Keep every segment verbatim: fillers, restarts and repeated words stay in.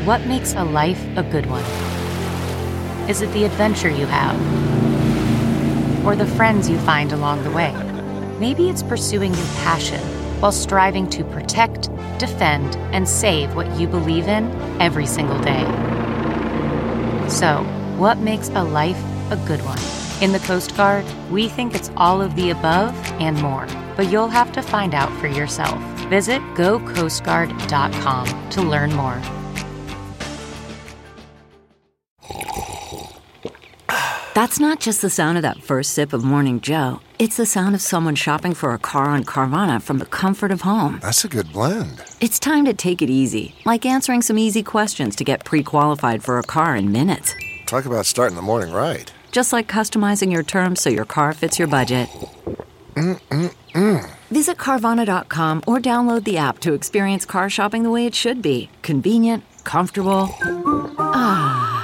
What makes a life a good one? Is it the adventure you have? Or the friends you find along the way? Maybe it's pursuing your passion while striving to protect, defend, and save what you believe in every single day. So, what makes a life a good one? In the Coast Guard, we think it's all of the above and more, but you'll have to find out for yourself. Visit go coast guard dot com to learn more. That's not just the sound of that first sip of Morning Joe. It's the sound of someone shopping for a car on Carvana from the comfort of home. That's a good blend. It's time to take it easy, like answering some easy questions to get pre-qualified for a car in minutes. Talk about starting the morning right. Just like customizing your terms so your car fits your budget. Mm-mm-mm. Visit Carvana dot com or download the app to experience car shopping the way it should be. Convenient, comfortable. Ah.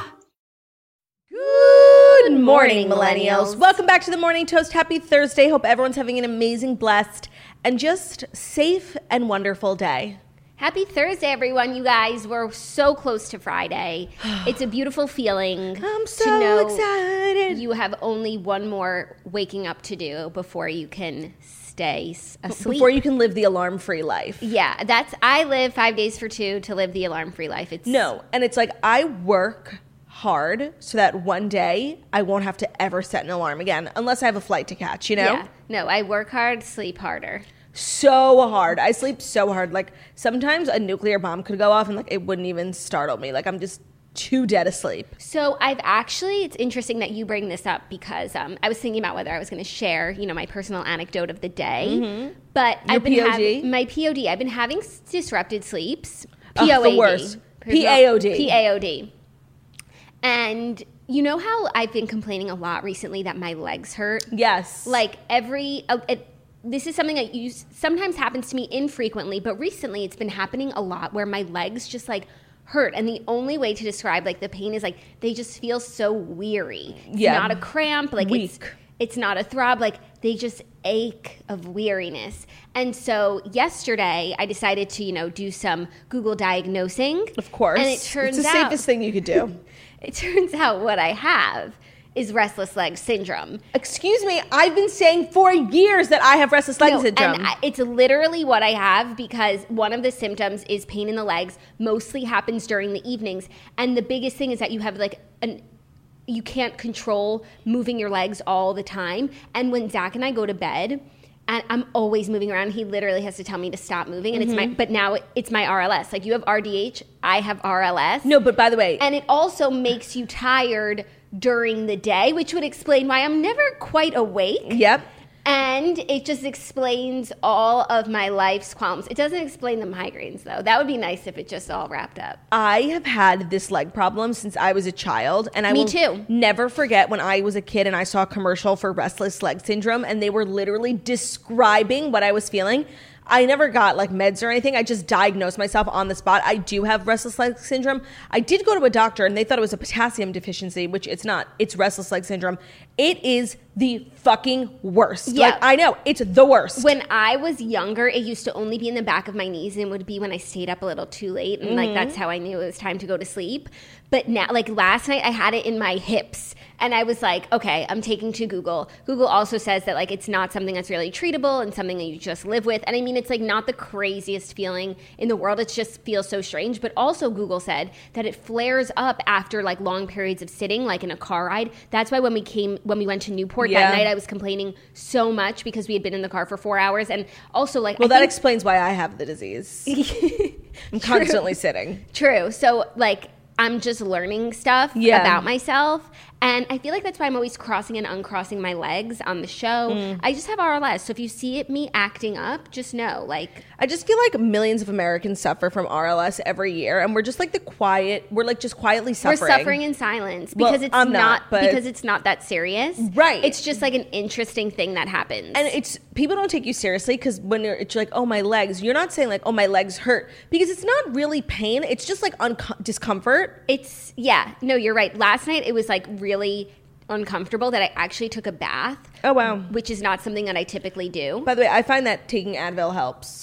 Good morning, millennials. Welcome back to the Morning Toast. Happy Thursday. Hope everyone's having an amazing, blessed, and just safe and wonderful day. Happy Thursday, everyone. You guys, we're so close to Friday. It's a beautiful feeling. I'm so to know excited. You have only one more waking up to do before you can stay asleep. Before you can live the alarm-free life. Yeah, that's, I live five days for two to live the alarm-free life. It's No, and it's like I work hard so that one day I won't have to ever set an alarm again unless I have a flight to catch, you know? Yeah. No, I work hard, sleep harder. So hard. I sleep so hard. Like sometimes a nuclear bomb could go off and like it wouldn't even startle me. Like I'm just too dead asleep. So I've actually, it's interesting that you bring this up because um, I was thinking about whether I was going to share, you know, my personal anecdote of the day. Mm-hmm. But Your I've been P O D? having my P O D. I've been having disrupted sleeps. Ugh, P O A D. the worst. P A O D. P A O D. And you know how I've been complaining a lot recently that my legs hurt? Yes. Like every, uh, it, this is something that you, sometimes happens to me infrequently, but recently it's been happening a lot where my legs just like hurt. And the only way to describe like the pain is like they just feel so weary. It's Yeah. not a cramp. Like Weak. it's, it's not a throb. Like they just ache of weariness. And so yesterday I decided to, you know, do some Google diagnosing. Of course. And it turns it's the out. safest thing you could do. It turns out what I have is restless leg syndrome. Excuse me, I've been saying for years that I have restless leg No, syndrome. and I, it's literally what I have because one of the symptoms is pain in the legs, mostly happens during the evenings. And the biggest thing is that you have like an, you can't control moving your legs all the time. And when Zach and I go to bed, and I'm always moving around, he literally has to tell me to stop moving. And mm-hmm. it's my, but now it's my R L S. Like you have R D H, I have R L S. No, but by the way. And it also makes you tired during the day, which would explain why I'm never quite awake. Yep. And it just explains all of my life's qualms. It doesn't explain the migraines, though. That would be nice if it just all wrapped up. I have had this leg problem since I was a child. And I Me will too. never forget when I was a kid and I saw a commercial for restless leg syndrome and they were literally describing what I was feeling. I never got like meds or anything. I just diagnosed myself on the spot. I do have restless leg syndrome. I did go to a doctor and they thought it was a potassium deficiency, which it's not. It's restless leg syndrome. It is the fucking worst. Yeah. Like I know, it's the worst. When I was younger, it used to only be in the back of my knees and it would be when I stayed up a little too late. And mm-hmm. like that's how I knew it was time to go to sleep. But now, like last night, I had it in my hips. And I was like, okay, I'm taking to Google. Google also says that like it's not something that's really treatable and something that you just live with. And I mean, it's like not the craziest feeling in the world. It just feels so strange. But also Google said that it flares up after like long periods of sitting, like in a car ride. That's why when we came, when we went to Newport yeah. that night, I was complaining so much because we had been in the car for four hours. And also like, well, I that think- explains why I have the disease. I'm constantly sitting. True. So like, I'm just learning stuff yeah. about myself. And I feel like that's why I'm always crossing and uncrossing my legs on the show. Mm. I just have R L S. So if you see it, me acting up, just know, like... I just feel like millions of Americans suffer from R L S every year. And we're just like the quiet... We're like just quietly suffering. We're suffering in silence. Because well, it's I'm not, not but... because it's not that serious. Right. It's just like an interesting thing that happens. And it's... People don't take you seriously because when you're, it's like, oh, my legs. You're not saying like, oh, my legs hurt. Because it's not really pain. It's just like un- discomfort. It's... Yeah. No, you're right. Last night, it was like really... uncomfortable that I actually took a bath. Oh, wow. Which is not something that I typically do. By the way, I find that taking Advil helps.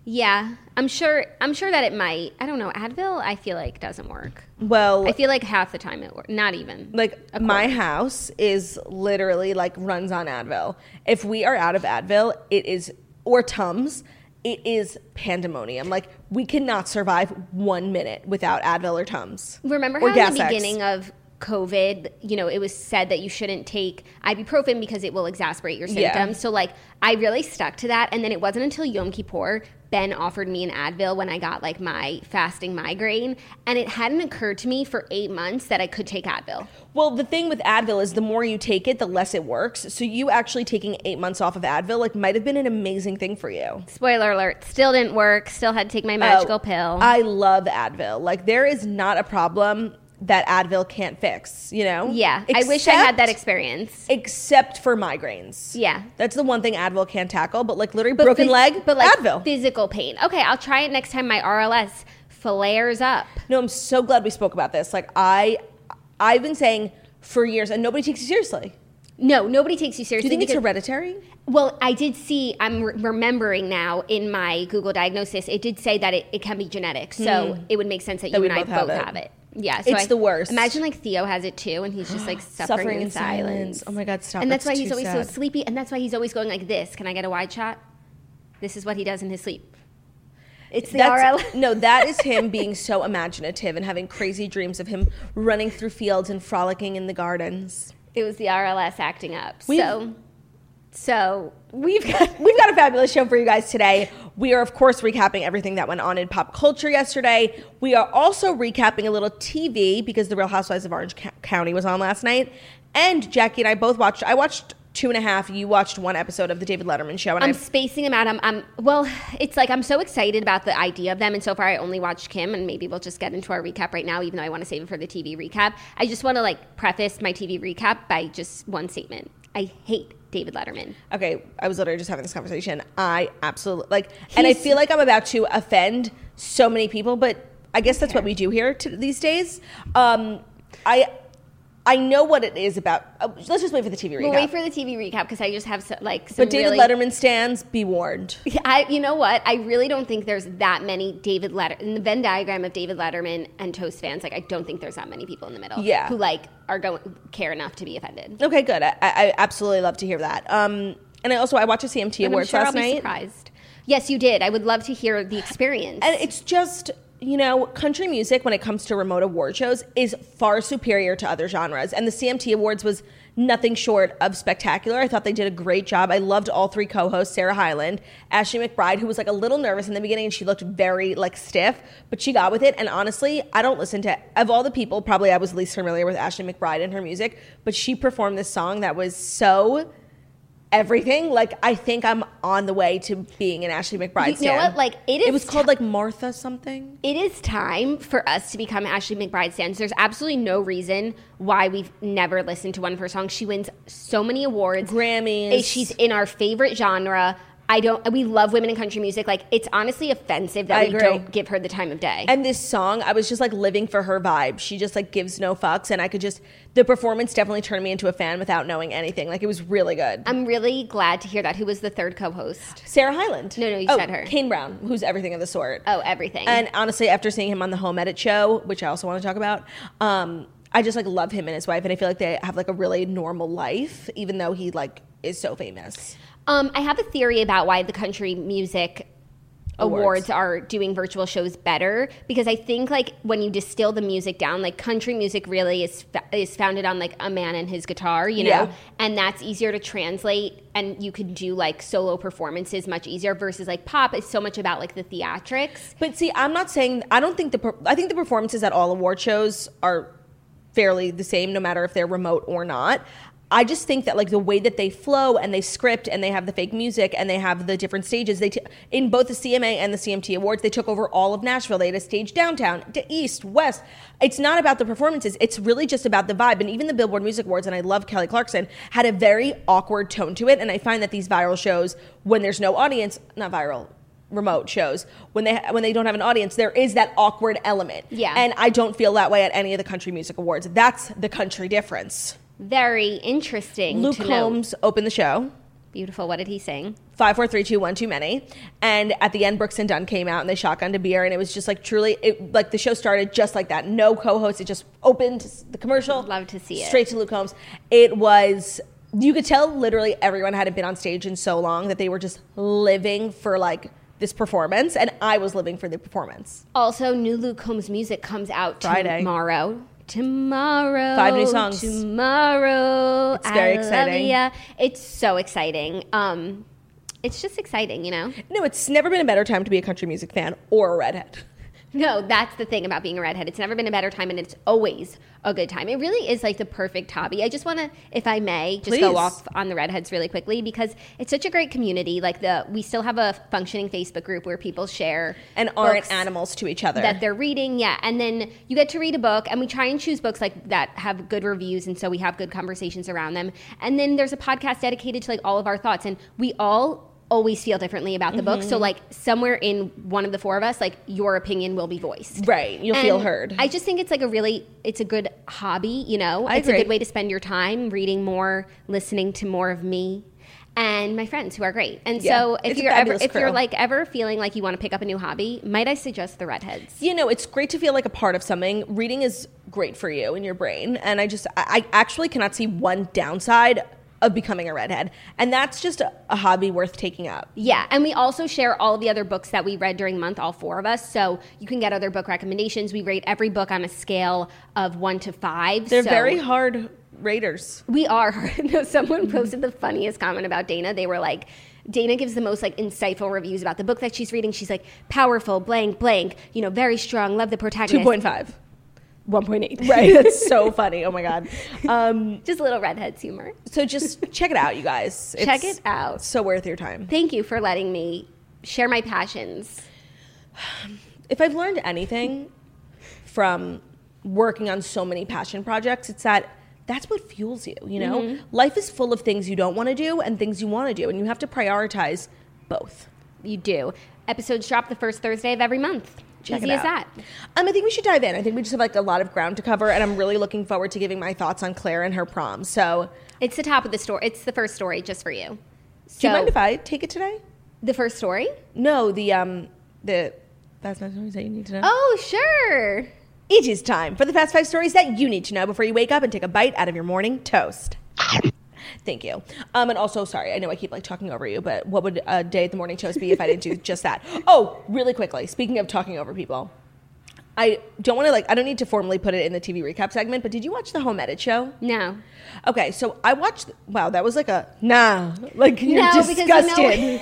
Yeah, I'm sure. I'm sure that it might. I don't know. Advil, I feel like doesn't work. Well, I feel like half the time it works. Not even. like my house is literally like runs on Advil. If we are out of Advil, it is or Tums, it is pandemonium. Like we cannot survive one minute without Advil or Tums. Remember or how in the Gas X. beginning of COVID, you know, it was said that you shouldn't take ibuprofen because it will exacerbate your symptoms. Yeah. So like I really stuck to that. And then it wasn't until Yom Kippur, Ben offered me an Advil when I got like my fasting migraine. And it hadn't occurred to me for eight months that I could take Advil. Well, the thing with Advil is the more you take it, the less it works. So you actually taking eight months off of Advil like might have been an amazing thing for you. Spoiler alert, still didn't work. Still had to take my magical Oh, pill. I love Advil. Like there is not a problem that Advil can't fix, you know? yeah, I wish I had that Except- experience. Except for migraines. Yeah. That's the one thing Advil can't tackle, but like literally broken phys- leg, but like Advil. physical pain. Okay, I'll try it next time my R L S flares up. No, I'm so glad we spoke about this. Like I, I've been saying for years, and nobody takes you seriously. No, nobody takes you Do seriously. you think it's because- hereditary? Well, I did see, I'm re- remembering now in my Google diagnosis, it did say that it, it can be genetic. So it would make sense that, That you we and I both have both it. have it. Yeah. So It's I- the worst. Imagine like Theo has it too, and he's just like suffering, Suffering in in silence. silence. Oh my God, stop. And that's, That's why he's too always sad. so sleepy. And that's why he's always going like this. Can I get a wide shot? This is what he does in his sleep. It's the R L. That's, no, that is him being so imaginative and having crazy dreams of him running through fields and frolicking in the gardens. It was the R L S acting up. We've- so, so We've got we've got a fabulous show for you guys today. We are, of course, recapping everything that went on in pop culture yesterday. We are also recapping a little T V because The Real Housewives of Orange Co- County was on last night. And Jackie and I both watched, I watched two and a half, you watched one episode of the David Letterman show. And I'm I spacing them out. I'm, I'm well. It's like I'm so excited about the idea of them, and so far I only watched Kim, and maybe we'll just get into our recap right now, even though I want to save it for the T V recap. I just want to like preface my T V recap by just one statement: I hate David Letterman. Okay, I was literally just having this conversation. I absolutely like, and I He's- feel like I'm about to offend so many people, but I guess that's what we do here to, these days. Um, I I know what it is about. Uh, let's just wait for the T V recap. We'll wait for the T V recap because I just have so, like some but David really, Letterman stands, be warned. I, you know what? I really don't think there's that many David Letter in the Venn diagram of David Letterman and Toast fans. Like, I don't think there's that many people in the middle. Yeah. who like are going care enough to be offended. Okay, good. I, I absolutely love to hear that. Um, and I also I watched the C M T And I'm Awards sure last I'll be night. surprised. Yes, you did. I would love to hear the experience. And it's just, you know, country music when it comes to remote award shows is far superior to other genres. And the C M T Awards was nothing short of spectacular. I thought they did a great job. I loved all three co-hosts, Sarah Hyland, Ashley McBride, who was like a little nervous in the beginning and she looked very like stiff, but she got with it. And honestly, I don't listen to, of all the people, probably I was least familiar with Ashley McBride and her music, but she performed this song that was so everything. Like, I think I'm on the way to being an Ashley McBride You know stan. what? Like, it is It was called ti- like Martha something. it is time for us to become Ashley McBride stands. There's absolutely no reason why we've never listened to one of her songs. She wins so many awards. Grammys. She's in our favorite genre. I don't. We love women in country music. Like, it's honestly offensive that I we agree. don't give her the time of day. And this song, I was just like living for her vibe. She just like gives no fucks, and I could just the performance definitely turned me into a fan without knowing anything. Like, it was really good. I'm really glad to hear that. Who was the third co-host? Sarah Hyland. No, no, you oh, said her. Kane Brown, who's everything of the sort. Oh, everything. And honestly, after seeing him on the Home Edit show, which I also want to talk about, um, I just like love him and his wife, and I feel like they have like a really normal life, even though he like is so famous. Um, I have a theory about why the country music Awards. awards are doing virtual shows better, because I think like when you distill the music down, like country music really is fa- is founded on like a man and his guitar, you know, Yeah. and that's easier to translate, and you can do like solo performances much easier versus like pop is so much about like the theatrics. But see, I'm not saying I don't think the per- I think the performances at all award shows are fairly the same, no matter if they're remote or not. I just think that like the way that they flow and they script and they have the fake music and they have the different stages. They t- in both the C M A and the C M T Awards, they took over all of Nashville. They had a stage downtown, to east, west. It's not about the performances. It's really just about the vibe. And even the Billboard Music Awards, and I love Kelly Clarkson, had a very awkward tone to it. And I find that these viral shows, when there's no audience, not viral, remote shows, when they when they don't have an audience, there is that awkward element. Yeah. And I don't feel that way at any of the country music awards. That's the country difference. Very interesting. Luke to note. Combs opened the show. Beautiful. What did he sing? Five, four, three, two, one, too many. And at the end, Brooks and Dunn came out and they shotgunned a beer, and it was just like truly, it, like the show started just like that. No co-host. It just opened the commercial. Love to see it. Straight to Luke Combs. It was, you could tell literally everyone hadn't been on stage in so long that they were just living for like this performance, and I was living for the performance. Also, new Luke Combs music comes out Friday. tomorrow. Tomorrow. Five new songs. Tomorrow. It's very I exciting. Love ya. It's so exciting. Um, it's just exciting, you know? No, it's never been a better time to be a country music fan or a redhead. No, that's the thing about being a redhead. It's never been a better time, and it's always a good time. It really is like the perfect hobby. I just want to, if I may, just Please. go off on the redheads really quickly, because it's such a great community. Like the, we still have a functioning Facebook group where people share And aren't books animals to each other. that they're reading. Yeah, and then you get to read a book, and we try and choose books like that have good reviews, and so we have good conversations around them. And then there's a podcast dedicated to like all of our thoughts, and we all always feel differently about the book. So like somewhere in one of the four of us, like your opinion will be voiced. Right. You'll And feel heard. I just think it's like a really, it's a good hobby, you know? I it's agree. a good way to spend your time reading more, listening to more of me and my friends who are great. And Yeah. so if It's a you're ever, fabulous if you're crew. like ever feeling like you want to pick up a new hobby, might I suggest the Redheads? You know, it's great to feel like a part of something. Reading is great for you and your brain. And I just, I I actually cannot see one downside of becoming a redhead. And that's just a, a hobby worth taking up. Yeah, and we also share all of the other books that we read during the month, all four of us. So you can get other book recommendations. We rate every book on a scale of one to five. They're so very hard raters. We are. No, someone posted the funniest comment about Dana. They were like, Dana gives the most like insightful reviews about the book that she's reading. She's like, powerful, blank, blank, you know, very strong, love the protagonist. two point five. one point eight. Right. That's so funny. Oh my God. Um, Just a little redheads humor. so just check it out, you guys. It's Check it out. so worth your time. Thank you for letting me share my passions. If I've learned anything from working on so many passion projects, it's that that's what fuels you, you know? Mm-hmm. Life is full of things you don't want to do and things you want to do, and you have to prioritize both. You do. Episodes drop the first Thursday of every month. Check Easy it as out. that. Um, I think we should dive in. I think we just have like a lot of ground to cover, and I'm really looking forward to giving my thoughts on Claire and her prom. So, It's the top of the story. It's the first story just for you. So, do you mind if I take it today? the first story? No, the um, the fast five stories that you need to know. Oh, sure. It is time for the fast five stories that you need to know before you wake up and take a bite out of your morning toast. Thank you. Um, and also, sorry, I know I keep like talking over you, but what would a day at the morning toast be if I didn't do just that? Oh, really quickly, speaking of talking over people, I don't want to like, I don't need to formally put it in the T V recap segment, but did you watch the Home Edit show? No. Okay, so I watched, wow, that was like a, nah, like you're No, because you know- disgusted.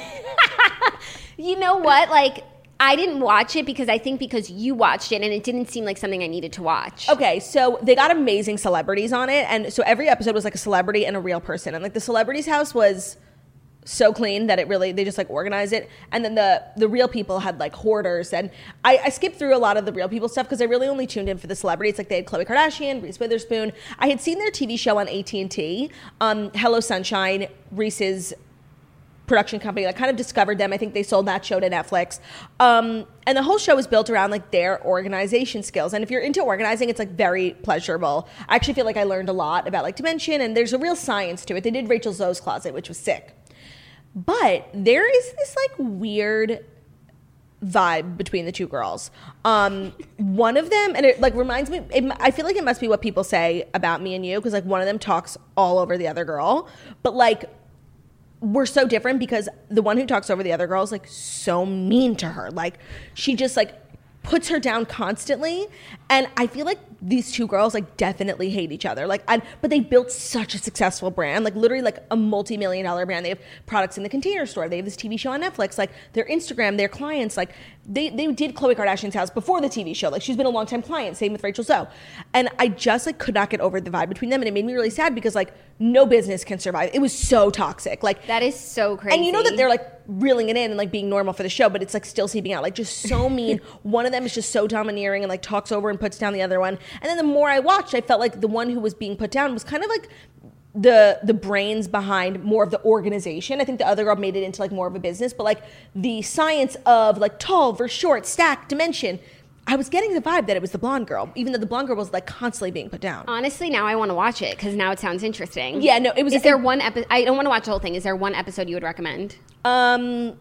You know what? Like, I didn't watch it because I think because you watched it and it didn't seem like something I needed to watch. Okay, so they got amazing celebrities on it, and so every episode was like a celebrity and a real person, and like the celebrity's house was so clean that it really they just like organized it, and then the the real people had like hoarders, and I, I skipped through a lot of the real people stuff because I really only tuned in for the celebrities. Like they had Khloe Kardashian, Reese Witherspoon. I had seen their T V show on A T and T, um, Hello Sunshine, Reese's production company that kind of discovered them. I think they sold that show to Netflix. Um, and the whole show is built around like their organization skills. And if you're into organizing, it's like very pleasurable. I actually feel like I learned a lot about like dimension, and there's a real science to it. They did Rachel Zoe's closet, which was sick. But there is this like weird vibe between the two girls. Um, one of them, and it like reminds me, it, I feel like it must be what people say about me and you, because like one of them talks all over the other girl, but like we're so different because the one who talks over the other girl is like so mean to her. Like she just like puts her down constantly. And I feel like these two girls like definitely hate each other. Like, I, but they built such a successful brand, like literally like a multi-million dollar brand. They have products in the Container Store. They have this T V show on Netflix. Like their Instagram, their clients, like they, they did Khloe Kardashian's house before the T V show. Like she's been a long time client. Same with Rachel Zoe. And I just like could not get over the vibe between them. And it made me really sad because like no business can survive. It was so toxic. Like That is so crazy. and you know that they're like reeling it in and like being normal for the show, but it's like still seeping out. Like just so mean. One of them is just so domineering and like talks over and puts down the other one. And then the more I watched, I felt like the one who was being put down was kind of like the the brains behind more of the organization. I think the other girl made it into like more of a business, but like the science of like tall versus short, stack, dimension, I was getting the vibe that it was the blonde girl, even though the blonde girl was like constantly being put down. Honestly, now I want to watch it because now it sounds interesting. Yeah, no, it was. Is there one episode? I don't want to watch the whole thing. Is there one episode you would recommend? Um,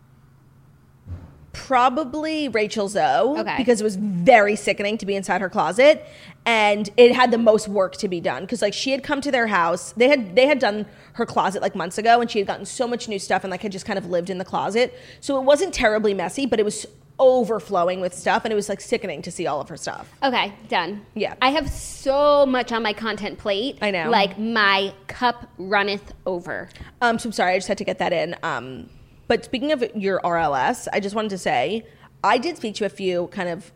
probably Rachel Zoe. Okay. Because it was very sickening to be inside her closet, and it had the most work to be done. Because like she had come to their house, they had they had done her closet like months ago, and she had gotten so much new stuff and like had just kind of lived in the closet. So it wasn't terribly messy, but it was overflowing with stuff, and it was like sickening to see all of her stuff. Okay, done. Yeah. I have so much on my content plate. I know. Like my cup runneth over. Um, so I'm sorry, I just had to get that in. Um, but speaking of your R L S, I just wanted to say, I did speak to a few kind of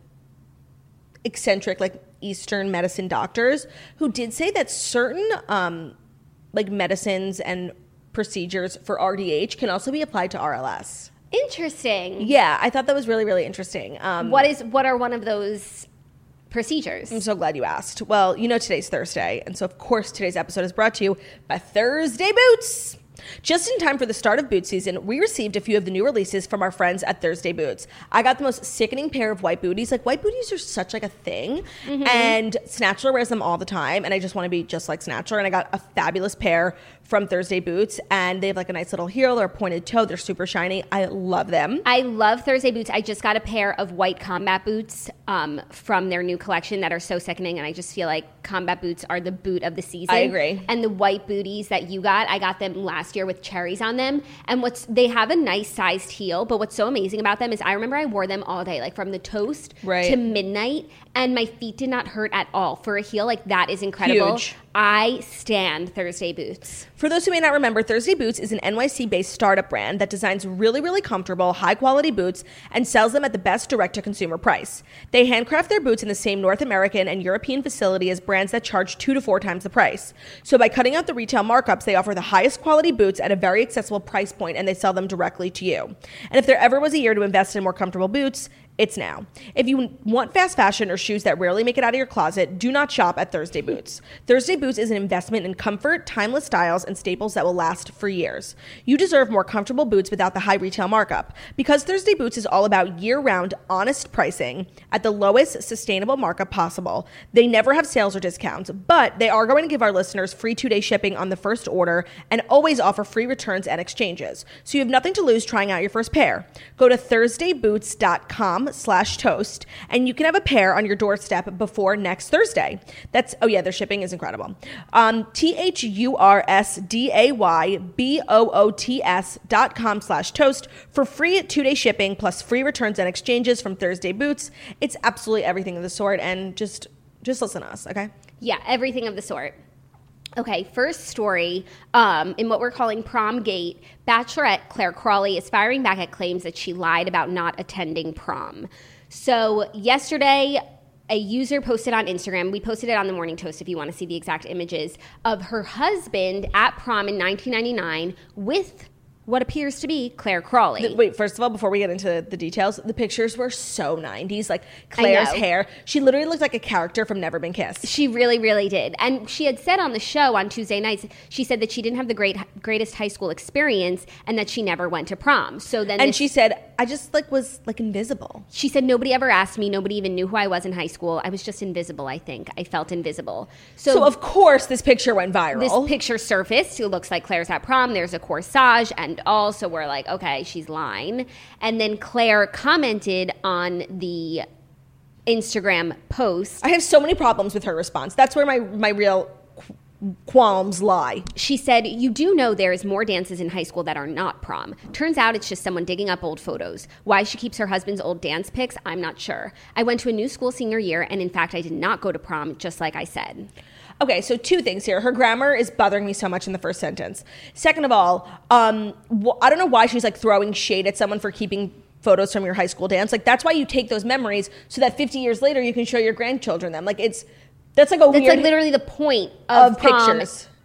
eccentric, like Eastern medicine doctors who did say that certain um, like medicines and procedures for R D H can also be applied to R L S. Interesting. Yeah, I thought that was really, really interesting. Um, What is what are one of those procedures? I'm so glad you asked. Well, you know today's Thursday, and so of course today's episode is brought to you by Thursday Boots. Just in time for the start of boot season, we received a few of the new releases from our friends at Thursday Boots. I got the most sickening pair of white booties. Like, white booties are such like a thing, mm-hmm. and Snatchler wears them all the time, and I just want to be just like Snatchler, and I got a fabulous pair from Thursday Boots, and they have like a nice little heel. They're a pointed toe. They're super shiny. I love them. I love Thursday Boots. I just got a pair of white combat boots um, from their new collection that are so sickening, and I just feel like combat boots are the boot of the season. I agree. And the white booties that you got, I got them last year with cherries on them, and what's they have a nice sized heel, but what's so amazing about them is I remember I wore them all day, like from the toast right. to midnight, and my feet did not hurt at all. For a heel, like that is incredible. Huge. I stand Thursday Boots. For those who may not remember, Thursday Boots is an N Y C-based startup brand that designs really, really comfortable, high-quality boots and sells them at the best direct-to-consumer price. They handcraft their boots in the same North American and European facility as brands that charge two to four times the price. So by cutting out the retail markups, they offer the highest quality boots at a very accessible price point, and they sell them directly to you. And if there ever was a year to invest in more comfortable boots, it's now. If you want fast fashion or shoes that rarely make it out of your closet, do not shop at Thursday Boots. Thursday Boots is an investment in comfort, timeless styles, and staples that will last for years. You deserve more comfortable boots without the high retail markup. Because Thursday Boots is all about year-round, honest pricing at the lowest sustainable markup possible. They never have sales or discounts, but they are going to give our listeners free two-day shipping on the first order and always offer free returns and exchanges. So you have nothing to lose trying out your first pair. Go to thursday boots dot com slash toast, and you can have a pair on your doorstep before next Thursday. That's, oh yeah, their shipping is incredible. Um, T H U R S D A Y B O O T S dot com slash toast for free two-day shipping plus free returns and exchanges from Thursday Boots. It's absolutely everything of the sort, and just, just listen to us, okay? Yeah, everything of the sort. Okay, first story, um, in what we're calling Prom Gate, Bachelorette Claire Crawley is firing back at claims that she lied about not attending prom. So yesterday, a user posted on Instagram, we posted it on the Morning Toast if you want to see the exact images, of her husband at prom in nineteen ninety-nine with what appears to be Claire Crawley. The, wait, first of all, before we get into the details, the pictures were so nineties. Like, Claire's hair, she literally looked like a character from Never Been Kissed. She really, really did. And she had said on the show on Tuesday nights, she said that she didn't have the great greatest high school experience and that she never went to prom. So then And this, she said, I just, like, was, like, invisible. She said, nobody ever asked me. Nobody even knew who I was in high school. I was just invisible, I think. I felt invisible. So, so of course, this picture went viral. This picture surfaced. It looks like Claire's at prom. There's a corsage and all. So we're like, okay, she's lying. And then Claire commented on the Instagram post. I have so many problems with her response. That's where my, my real qualms lie. She said, you do know there is more dances in high school that are not prom. Turns out it's just someone digging up old photos. Why she keeps her husband's old dance pics, I'm not sure. I went to a new school senior year, and in fact, I did not go to prom, just like I said. Okay, so two things here. Her grammar is bothering me so much in the first sentence. Second of all, um, wh- I don't know why she's like throwing shade at someone for keeping photos from your high school dance. Like, that's why you take those memories so that fifty years later you can show your grandchildren them. Like, it's, that's like a That's weird... like literally the point of, of prom pictures.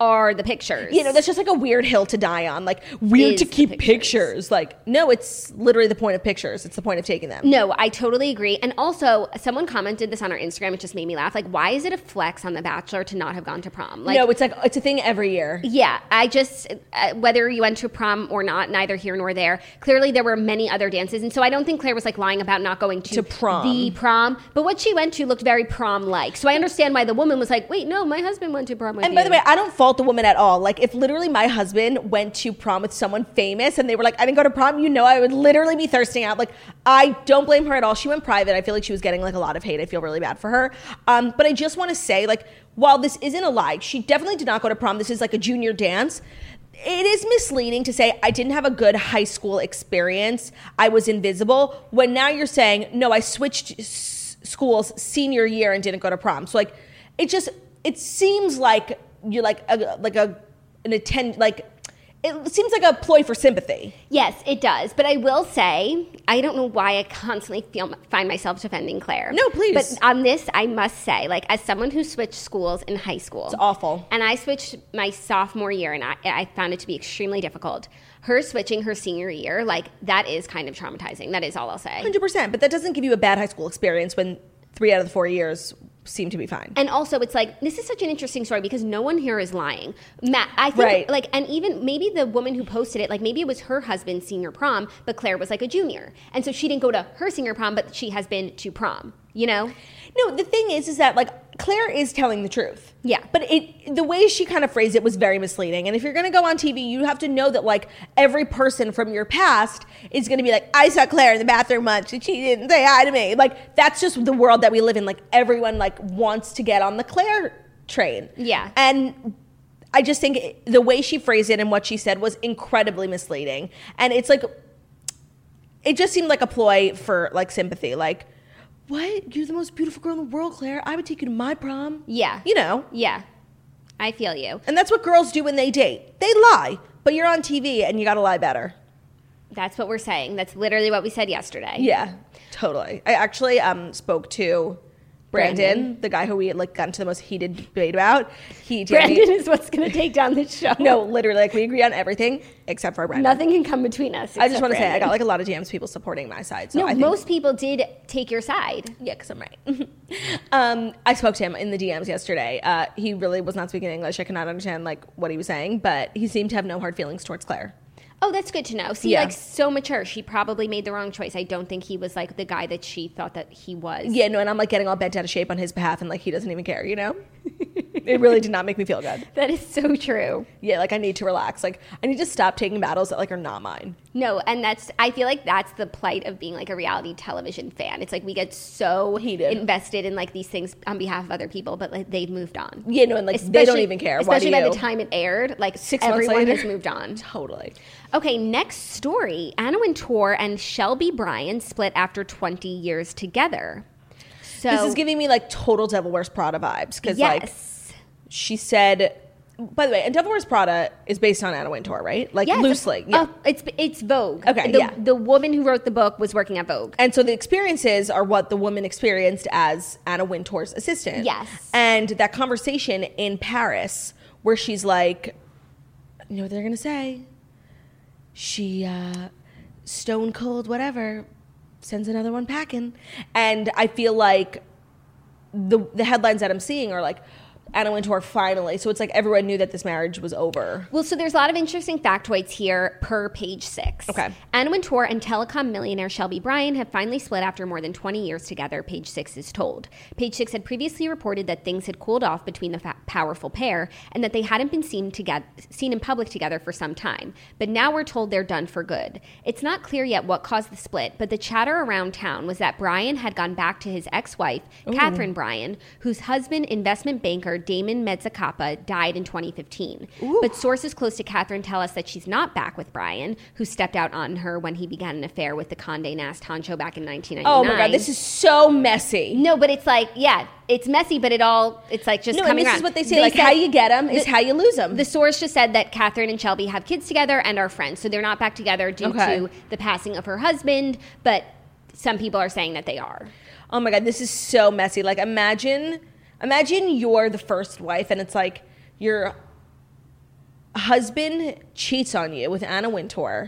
are the pictures. You know, that's just like a weird hill to die on. Like, weird Is to the keep pictures. pictures. Like, no, it's literally the point of pictures. It's the point of taking them. No, I totally agree. And also, someone commented this on our Instagram. It just made me laugh. Like, why is it a flex on The Bachelor to not have gone to prom? Like, no, it's like, it's a thing every year. yeah, I just, uh, whether you went to prom or not, neither here nor there. Clearly, there were many other dances. And so I don't think Claire was like lying about not going to, To prom. the prom. But what she went to looked very prom-like. So I understand why the woman was like, wait, no, my husband went to prom with And you. by the way, I don't fault the woman at all. Like, if literally my husband went to prom with someone famous and they were like, I didn't go to prom, you know, I would literally be thirsting out. Like, I don't blame her at all. She went private. I feel like she was getting like a lot of hate. I feel really bad for her. Um, but I just want to say, like, while this isn't a lie, she definitely did not go to prom. This is like a junior dance. It is misleading to say I didn't have a good high school experience. I was invisible. When now you're saying, no, I switched s- schools senior year and didn't go to prom. So like, it just, it seems like you're like a, like a, an attend, like, it seems like a ploy for sympathy. Yes, it does. But I will say, I don't know why I constantly feel find myself defending Claire. No, please. But on this, I must say, like, as someone who switched schools in high school. It's awful. And I switched my sophomore year, and I, I found it to be extremely difficult. Her switching her senior year, like, that is kind of traumatizing. That is all I'll say. one hundred percent. But that doesn't give you a bad high school experience when three out of the four years seem to be fine. And also, it's like, this is such an interesting story because no one here is lying. Matt, I think, Right. like, and even maybe the woman who posted it, like, maybe it was her husband's senior prom, but Claire was like a junior. And so she didn't go to her senior prom, but she has been to prom, you know? No, the thing is, is that like Claire is telling the truth. Yeah. But it, the way she kind of phrased it was very misleading. And if you're going to go on T V, you have to know that like every person from your past is going to be like, I saw Claire in the bathroom once and she didn't say hi to me. Like, that's just the world that we live in. Like, everyone like wants to get on the Claire train. Yeah. And I just think it- the way she phrased it and what she said was incredibly misleading. And it's like, it just seemed like a ploy for like sympathy. Like, what? You're the most beautiful girl in the world, Claire. I would take you to my prom. Yeah. You know. Yeah. I feel you. And that's what girls do when they date. They lie. But you're on T V and you got to lie better. That's what we're saying. That's literally what we said yesterday. Yeah, totally. I actually um, spoke to Brandon, Brandon. the guy who we like got into the most heated debate about. He told me- Brandon is what's going to take down this show. No, literally, like we agree on everything except for Brandon. Nothing can come between us. I just except want to say I Brandon. got like a lot of D Ms people supporting my side. So No, I think, most people did take your side. yeah, because I'm right. um, I spoke to him in the D Ms yesterday. Uh, he really was not speaking English. I could not understand like what he was saying, but he seemed to have no hard feelings towards Claire. Oh, that's good to know. See, Yeah. like, so mature. She probably made the wrong choice. I don't think he was, like, the guy that she thought that he was. Yeah, no, and I'm like getting all bent out of shape on his behalf, and like he doesn't even care, you know? It really did not make me feel good. That is so true. Yeah, like I need to relax. Like I need to stop taking battles that like are not mine. No, and that's, I feel like that's the plight of being, like, a reality television fan. It's like we get so Heated. invested in, like, these things on behalf of other people, but, like, they've moved on. Yeah, no, and like they don't even care. Why Especially do by you? the time it aired, like, Six months everyone later. has moved on. Totally. Okay, next story. Anna Wintour and Shelby Bryan split after twenty years together. So This is giving me like total Devil Wears Prada vibes because like yes. she said. By the way, and Devil Wears Prada is based on Anna Wintour, right? Like Yes. loosely. Yeah. Uh, it's it's Vogue. Okay, The, yeah. the woman who wrote the book was working at Vogue. And so the experiences are what the woman experienced as Anna Wintour's assistant. Yes. And that conversation in Paris where she's like, you know what they're going to say? She, uh, stone cold, whatever, sends another one packing. And I feel like the the headlines that I'm seeing are like, Anna Wintour finally. So it's like everyone knew that this marriage was over. Well, so there's a lot of interesting factoids here per page six. Okay. Anna Wintour and telecom millionaire Shelby Bryan have finally split after more than twenty years together, page six is told. Page six had previously reported that things had cooled off between the fa- powerful pair and that they hadn't been seen together, seen in public together for some time. But now we're told they're done for good. It's not clear yet what caused the split, but the chatter around town was that Bryan had gone back to his ex-wife, Catherine Bryan, whose husband, investment banker Damon Mezzacapa, died in twenty fifteen. Ooh. But sources close to Catherine tell us that she's not back with Bryan, who stepped out on her when he began an affair with the Condé Nast Honcho back in nineteen ninety-nine. Oh my God, this is so messy. No, but it's like, yeah, it's messy, but it all, it's like just No, and coming this around. is what they say, like how you get them is the- how you lose them. The source just said that Catherine and Shelby have kids together and are friends, so they're not back together due Okay. to the passing of her husband, but some people are saying that they are. Oh my God, this is so messy. Like imagine, imagine you're the first wife and it's like your husband cheats on you with Anna Wintour.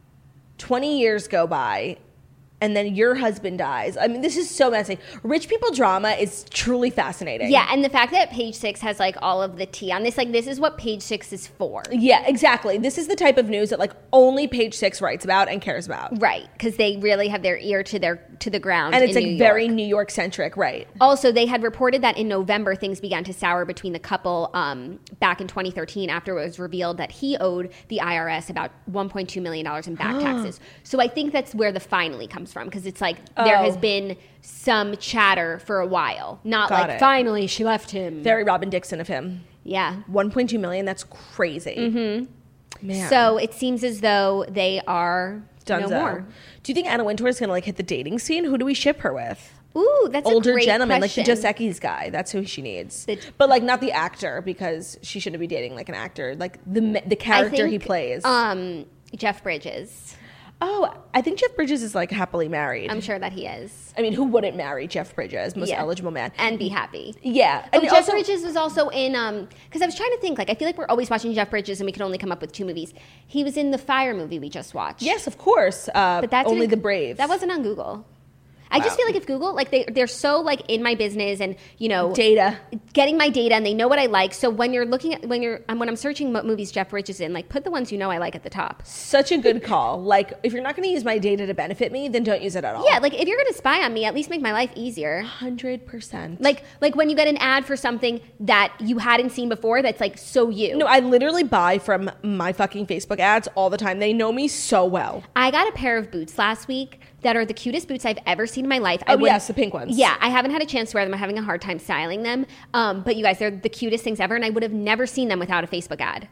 twenty years go by. And then your husband dies. I mean, this is so messy. Rich people drama is truly fascinating. Yeah, and the fact that Page Six has like all of the tea on this, like this is what Page Six is for. Yeah, exactly. This is the type of news that like only Page Six writes about and cares about. Right, because they really have their ear to their to the ground. And it's in like New very York. New York centric, right? Also, they had reported that in November things began to sour between the couple um, back in twenty thirteen after it was revealed that he owed the I R S about one point two million dollars in back taxes. So I think that's where the finally comes from, because it's like there Oh. has been some chatter for a while. Not Got like it. finally she left him. Very Robin Dixon of him. Yeah. one point two million, that's crazy. Mm-hmm. Man. So it seems as though they are Dunzo. no more. Do you think Anna Wintour is going to like hit the dating scene? Who do we ship her with? Ooh, that's Older a great gentleman, question. like the Dos Equis guy. That's who she needs. The- but like not the actor, because she shouldn't be dating like an actor. Like the me- the I character think, he plays. Um, Jeff Bridges. oh, I think Jeff Bridges is like happily married. I'm sure that he is. I mean, who wouldn't marry Jeff Bridges? Most Yeah. eligible man. And be happy. Yeah. Oh, And Jeff also- Bridges was also in, um, because I was trying to think, like, I feel like we're always watching Jeff Bridges and we can only come up with two movies. He was in the Fire movie we just watched. Yes, of course. Uh, But that's Only the Brave. That wasn't on Google. I just Wow. feel like if Google, like they, they're so like in my business and, you know, Data. getting my data and they know what I like. So when you're looking at, when you're, um, when I'm searching what movies Jeff Bridges is in, like put the ones you know I like at the top. Such a good call. Like, if you're not going to use my data to benefit me, then don't use it at all. Yeah, like if you're going to spy on me, at least make my life easier. one hundred percent. Like, like when you get an ad for something that you hadn't seen before that's like so you. No, I literally buy from my fucking Facebook ads all the time. They know me so well. I got a pair of boots last week that are the cutest boots I've ever seen in my life. I Oh, would- yes, the pink ones. Yeah, I haven't had a chance to wear them. I'm having a hard time styling them. Um, but you guys, they're the cutest things ever, and I would have never seen them without a Facebook ad.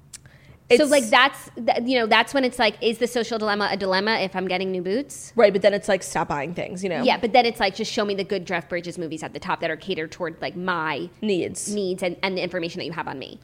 so It's- like that's that, you know that's when it's like, is the social dilemma a dilemma if I'm getting new boots? Right, but then it's like, stop buying things, you know? Yeah, but then it's like, just show me the good Jeff Bridges movies at the top that are catered toward like my Needs. needs and, and the information that you have on me.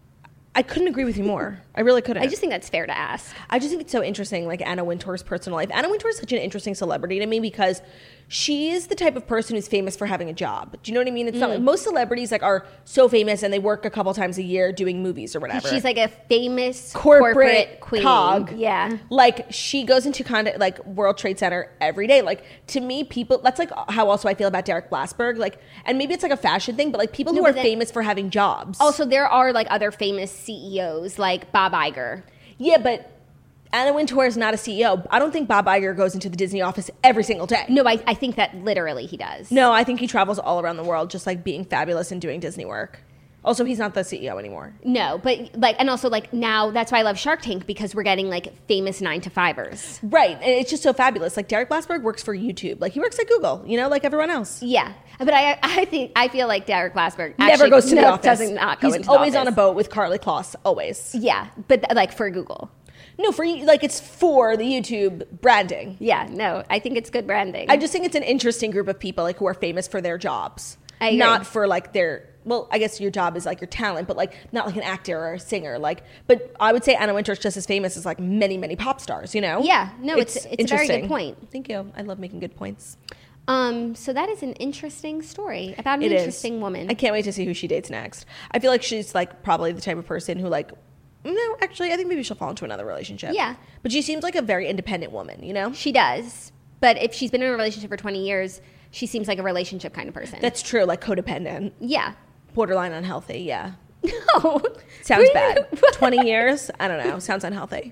I couldn't agree with you more. I really couldn't. I just think that's fair to ask. I just think it's so interesting, like Anna Wintour's personal life. Anna Wintour is such an interesting celebrity to me because she is the type of person who's famous for having a job. Do you know what I mean? It's not like most celebrities like are so famous and they work a couple times a year doing movies or whatever. She's like a famous corporate, corporate, queen. cog. Yeah. Like she goes into kind of like World Trade Center every day. Like to me, people, that's like how also I feel about Derek Blasberg. Like, and maybe it's like a fashion thing, but like people No, who but are then- famous for having jobs. Also, there are like other famous C E Os like Bob Iger. Yeah, but Anna Wintour is not a C E O. I don't think Bob Iger goes into the Disney office every single day. No, I, I think that literally he does. No, I think he travels all around the world just like being fabulous and doing Disney work. Also, he's not the C E O anymore. No, but like, and also like now that's why I love Shark Tank, because we're getting like famous nine to fivers. Right. And it's just so fabulous. Like Derek Blasberg works for YouTube. Like he works at Google, you know, like everyone else. Yeah, but I I think I feel like Derek Blasberg Never actually goes to the no, office. Doesn't not go He's into the always on a office. boat with Carly Kloss. Always. Yeah, but like for Google. No, for like it's for the YouTube branding. Yeah, no, I think it's good branding. I just think it's an interesting group of people like who are famous for their jobs. I agree. Not for like their well, I guess your job is like your talent, but like not like an actor or a singer. Like but I would say Anna Wintour is just as famous as like many, many pop stars, you know? Yeah, no, it's- it's a very good interesting. point. Thank you. I love making good points. Um, so that is an interesting story about an It is. interesting woman. I can't wait to see who she dates next. I feel like she's like probably the type of person who like no, actually I think maybe she'll fall into another relationship. Yeah. But she seems like a very independent woman, you know? She does, but if she's been in a relationship for twenty years, she seems like a relationship kind of person. That's true, like codependent. yeah. Borderline unhealthy, yeah. No, Sounds bad. twenty years? I don't know. Sounds unhealthy.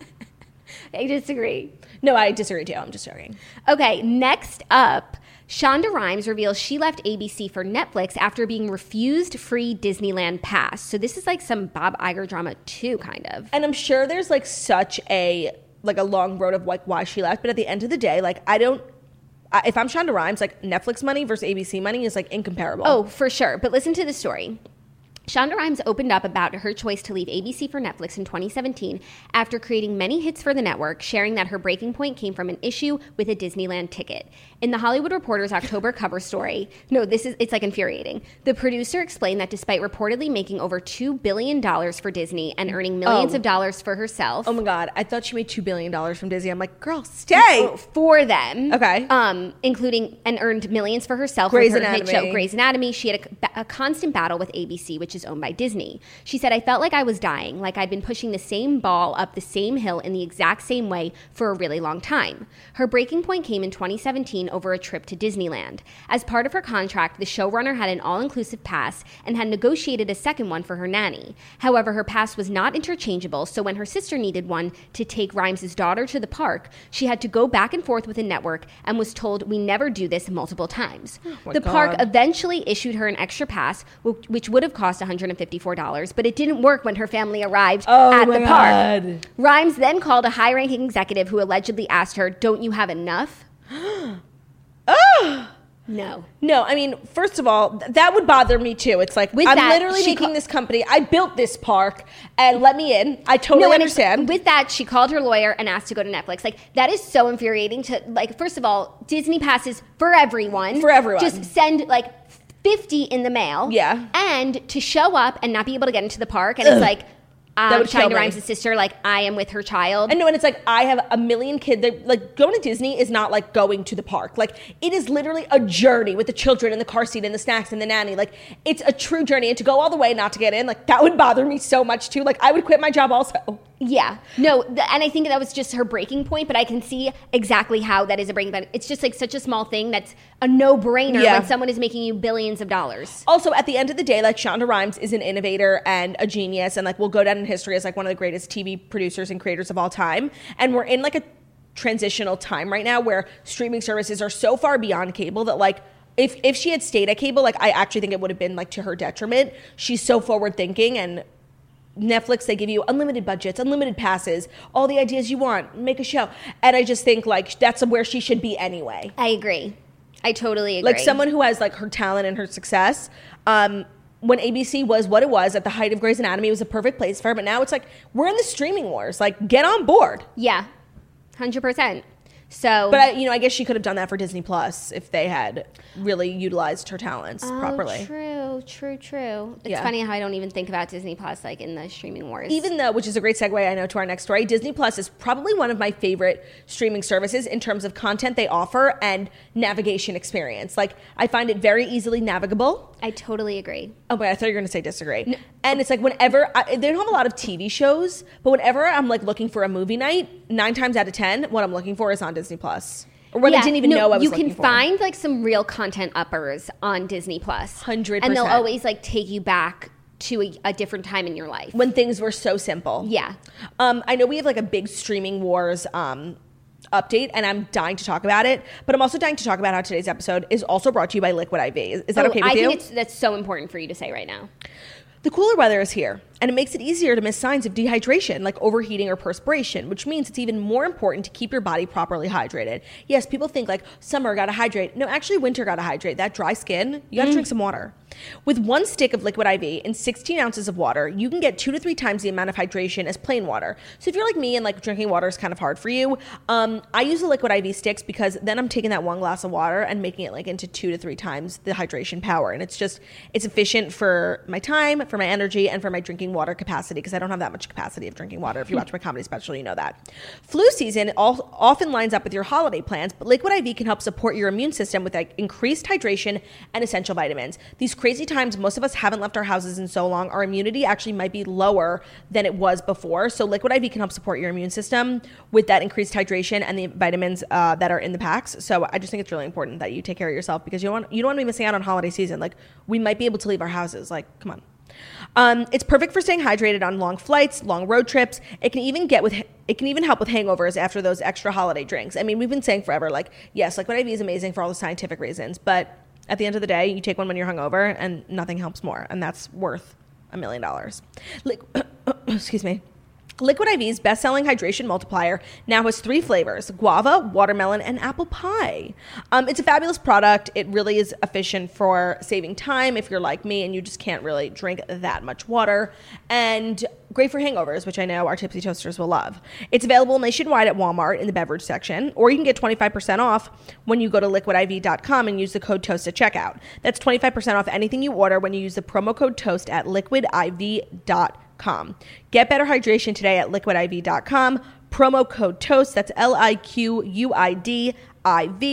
I disagree. No, I disagree too. I'm just joking. Okay, next up, Shonda Rhimes reveals she left A B C for Netflix after being refused free Disneyland pass. So this is like some Bob Iger drama too, kind of. And I'm sure there's like such a like a long road of like why she left, but at the end of the day, like I don't I, if I'm Shonda Rhimes, like Netflix money versus A B C money is like incomparable. Oh, for sure. But listen to the story. Shonda Rhimes opened up about her choice to leave A B C for Netflix in twenty seventeen after creating many hits for the network, sharing that her breaking point came from an issue with a Disneyland ticket. In the Hollywood Reporter's October cover story, no, this is, it's like infuriating. The producer explained that despite reportedly making over two billion dollars for Disney and earning millions Oh. of dollars for herself. Oh my God. I thought she made two billion dollars from Disney. I'm like, girl, stay. For them. Okay. Um, including, and earned millions for herself Grey's with her hit Anatomy. show Grey's Anatomy. She had a, a constant battle with A B C, which is owned by Disney. She said, I felt like I was dying, like I'd been pushing the same ball up the same hill in the exact same way for a really long time. Her breaking point came in twenty seventeen over a trip to Disneyland. As part of her contract, the showrunner had an all-inclusive pass and had negotiated a second one for her nanny. However, her pass was not interchangeable, so when her sister needed one to take Rhimes' daughter to the park, she had to go back and forth with the network and was told, we never do this multiple times. Oh the God. park eventually issued her an extra pass, which would have cost one hundred fifty-four dollars, but it didn't work when her family arrived Oh at my the God. park. Rhimes then called a high-ranking executive who allegedly asked her, don't you have enough? Oh! No. No, I mean, first of all, th- that would bother me too. It's like, With I'm that, literally she making ca- this company. I built this park and let me in. I totally No, and it's- understand. With that, she called her lawyer and asked to go to Netflix. Like, that is so infuriating to, like, first of all, Disney passes for everyone. For everyone. Just send, like, fifty in the mail. Yeah. And to show up and not be able to get into the park. And it's like, um, would trying kill to me. Rhimes' sister, like, I am with her child. And no, and it's like, I have a million kids. That, like, going to Disney is not like going to the park. Like, it is literally a journey with the children in the car seat and the snacks and the nanny. Like, it's a true journey. And to go all the way not to get in, like, that would bother me so much too. Like, I would quit my job also. Yeah. No, th- and I think that was just her breaking point, but I can see exactly how that is a breaking point. It's just like such a small thing that's a no-brainer Yeah. when someone is making you billions of dollars. Also, at the end of the day, like, Shonda Rhimes is an innovator and a genius, and like, will go down in history as like one of the greatest T V producers and creators of all time. And we're in like a transitional time right now where streaming services are so far beyond cable that like, if if she had stayed at cable, like, I actually think it would have been like to her detriment. She's so forward thinking, and Netflix, they give you unlimited budgets, unlimited passes, all the ideas you want, make a show. And I just think like that's where she should be anyway. I agree. I totally agree. Like someone who has like her talent and her success. Um, when A B C was what it was at the height of Grey's Anatomy, it was a perfect place for her. But now it's like, we're in the streaming wars. Like, get on board. Yeah, one hundred percent. So, But I, you know, I guess she could have done that for Disney Plus if they had really utilized her talents oh, properly. true, true, true. It's Yeah. funny how I don't even think about Disney Plus like in the streaming wars. Even though, which is a great segue, I know, to our next story, Disney Plus is probably one of my favorite streaming services in terms of content they offer and navigation experience. Like, I find it very easily navigable. I totally agree. Oh, wait, I thought you were going to say disagree. And it's like whenever, I, they don't have a lot of T V shows, but whenever I'm like looking for a movie night, nine times out of ten, what I'm looking for is on Disney Plus. Or what I Yeah, didn't even no, know I was you looking can for. find like some real content uppers on Disney Plus. one hundred And they'll percent. always like take you back to a, a different time in your life. When things were so simple. Yeah. Um, I know we have like a big streaming wars um, update, and I'm dying to talk about it, but I'm also dying to talk about how today's episode is also brought to you by Liquid I V. Is, is that Oh, okay with I you? think it's, that's so important for you to say right now. The cooler weather is here, and it makes it easier to miss signs of dehydration, like overheating or perspiration, which means it's even more important to keep your body properly hydrated. Yes, people think like summer gotta hydrate. No, actually winter gotta hydrate. That dry skin, you gotta drink some water. With one stick of Liquid I V and sixteen ounces of water, you can get two to three times the amount of hydration as plain water. So if you're like me and like drinking water is kind of hard for you, um, I use the Liquid I V sticks because then I'm taking that one glass of water and making it like into two to three times the hydration power. And it's just, it's efficient for my time, for my energy, and for my drinking water capacity, because I don't have that much capacity of drinking water. If you watch my comedy special, you know that. Flu season all, often lines up with your holiday plans, but Liquid I V can help support your immune system with like increased hydration and essential vitamins. These crazy times, most of us haven't left our houses in so long, our immunity actually might be lower than it was before. So Liquid I V can help support your immune system with that increased hydration and the vitamins uh, that are in the packs. So I just think it's really important that you take care of yourself, because you don't want, you don't want to be missing out on holiday season. Like, we might be able to leave our houses. Like, come on. Um, it's perfect for staying hydrated on long flights, long road trips. It can even get with it can even help with hangovers after those extra holiday drinks. I mean, we've been saying forever, like, yes, Liquid I V is amazing for all the scientific reasons, but at the end of the day, you take one when you're hungover, and nothing helps more, and that's worth a million dollars. Li- Excuse me. Liquid I V's best-selling hydration multiplier now has three flavors: guava, watermelon, and apple pie. Um, it's a fabulous product. It really is efficient for saving time if you're like me and you just can't really drink that much water, and great for hangovers, which I know our Tipsy Toasters will love. It's available nationwide at Walmart in the beverage section, or you can get twenty-five percent off when you go to liquid I V dot com and use the code TOAST at checkout. That's twenty-five percent off anything you order when you use the promo code TOAST at liquid I V dot com. Com. Get better hydration today at liquid I V dot com. Promo code TOAST. That's L I Q U I D I V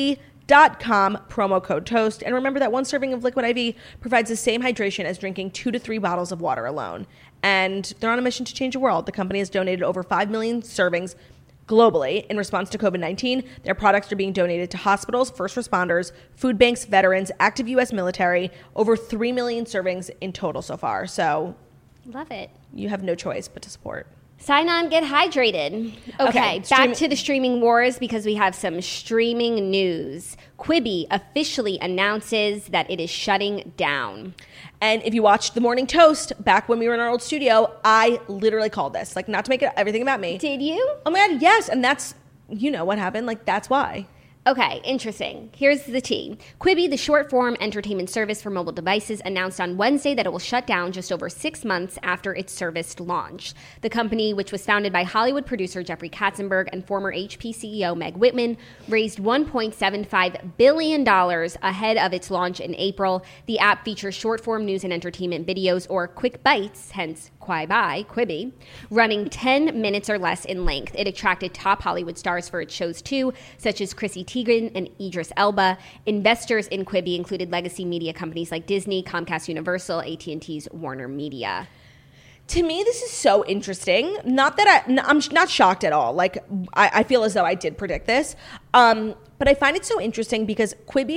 dot com, promo code TOAST. And remember that one serving of Liquid I V provides the same hydration as drinking two to three bottles of water alone. And they're on a mission to change the world. The company has donated over five million servings globally in response to covid nineteen. Their products are being donated to hospitals, first responders, food banks, veterans, active U S military, over three million servings in total so far. So love it. You have no choice but to support. Sign on, get hydrated. Okay, Okay, back stream- to the streaming wars because we have some streaming news. Quibi officially announces that it is shutting down. And if you watched The Morning Toast back when we were in our old studio, I literally called this. Like, not to make it everything about me. Did you? Oh my God, yes. And that's, you know what happened. Like, that's why. Okay, interesting. Here's the tea. Quibi, the short-form entertainment service for mobile devices, announced on Wednesday that it will shut down just over six months after its service launched. The company, which was founded by Hollywood producer Jeffrey Katzenberg and former H P C E O Meg Whitman, raised one point seven five billion dollars ahead of its launch in April. The app features short-form news and entertainment videos, or quick bites, hence Quibi, Quibi, running ten minutes or less in length. It attracted top Hollywood stars for its shows too, such as Chrissy Teigen and Idris Elba. Investors in Quibi included legacy media companies like Disney, Comcast Universal, A T and T's Warner Media. To me, this is so interesting. Not that I, n- I'm sh- not shocked at all. Like, I, I feel as though I did predict this. Um, but I find it so interesting because Quibi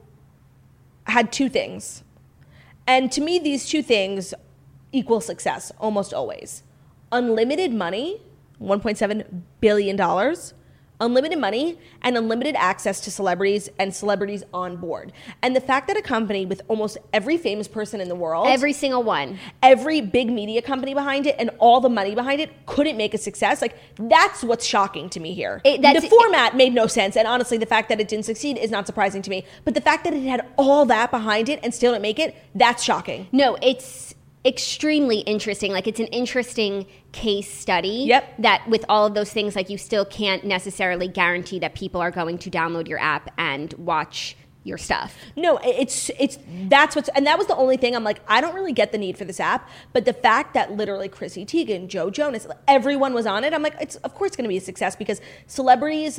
had two things. And to me, these two things equal success almost always. Unlimited money, one point seven billion dollars, unlimited money, and unlimited access to celebrities and celebrities on board. And the fact that a company with almost every famous person in the world, Every single one. every big media company behind it, and all the money behind it couldn't make a success, like, that's what's shocking to me here. It- that's- the format made no sense, and honestly, the fact that it didn't succeed is not surprising to me. But the fact that it had all that behind it and still didn't make it, that's shocking. No, it's extremely interesting. Like, it's an interesting case study. Yep. That with all of those things, like, you still can't necessarily guarantee that people are going to download your app and watch your stuff. No, it's it's that's what's, and that was the only thing I'm like, I don't really get the need for this app. But the fact that literally Chrissy Teigen, Joe Jonas, everyone was on it, I'm like, it's of course going to be a success because celebrities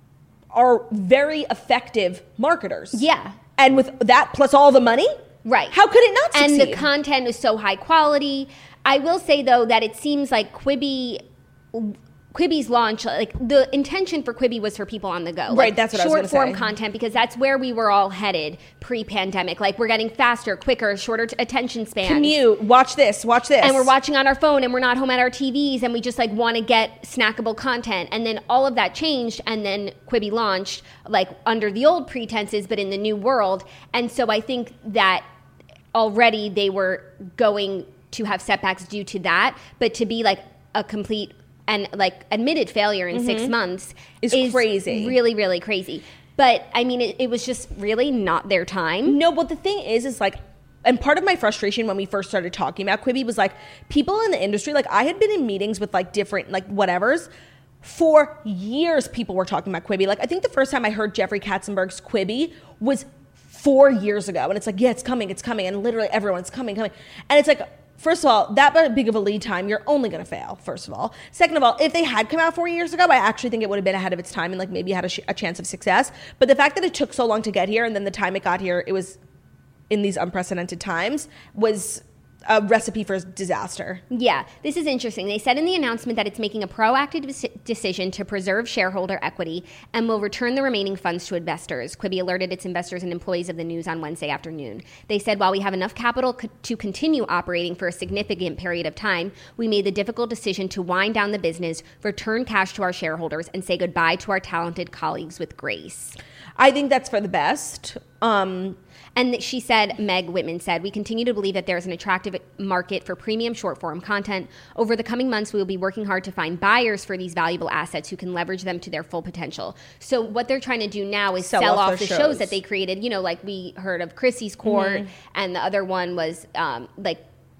are very effective marketers. Yeah. And with that plus all the money, Right. how could it not succeed? And the content is so high quality. I will say, though, that it seems like Quibi... Quibi's launch, like the intention for Quibi was for people on the go. Right, Like, that's what I was gonna short form say. content, because that's where we were all headed pre-pandemic. Like, we're getting faster, quicker, shorter t- attention spans. Commute, watch this, watch this. And we're watching on our phone and we're not home at our T Vs and we just like want to get snackable content. And then all of that changed and then Quibi launched like under the old pretenses but in the new world. And so I think that already they were going to have setbacks due to that, but to be like a complete and like admitted failure in six months Is crazy. Really, really crazy. But I mean, it, it was just really not their time. No, but the thing is, is like, and part of my frustration when we first started talking about Quibi was like, people in the industry, like I had been in meetings with like different, like whatevers. For years, people were talking about Quibi. Like, I think the first time I heard Jeffrey Katzenberg's Quibi was four years ago. And it's like, yeah, it's coming, it's coming. And literally everyone's coming, coming. And it's like, first of all, that big of a lead time, you're only going to fail, first of all. Second of all, if they had come out four years ago, I actually think it would have been ahead of its time and like maybe had a, sh- a chance of success. But the fact that it took so long to get here and then the time it got here, it was in these unprecedented times, was a recipe for disaster. Yeah, this is interesting. They said in the announcement that it's making a proactive dec- decision to preserve shareholder equity and will return the remaining funds to investors. Quibi alerted its investors and employees of the news on Wednesday afternoon. They said, while we have enough capital co- to continue operating for a significant period of time, we made the difficult decision to wind down the business, return cash to our shareholders, and say goodbye to our talented colleagues with grace. I think that's for the best. Um, And she said, Meg Whitman said, we continue to believe that there is an attractive market for premium short-form content. Over the coming months, we will be working hard to find buyers for these valuable assets who can leverage them to their full potential. So what they're trying to do now is Sell sell, off off the their shows. shows. that they created. You know, like we heard of Chrissy's Court, and the other one was um, like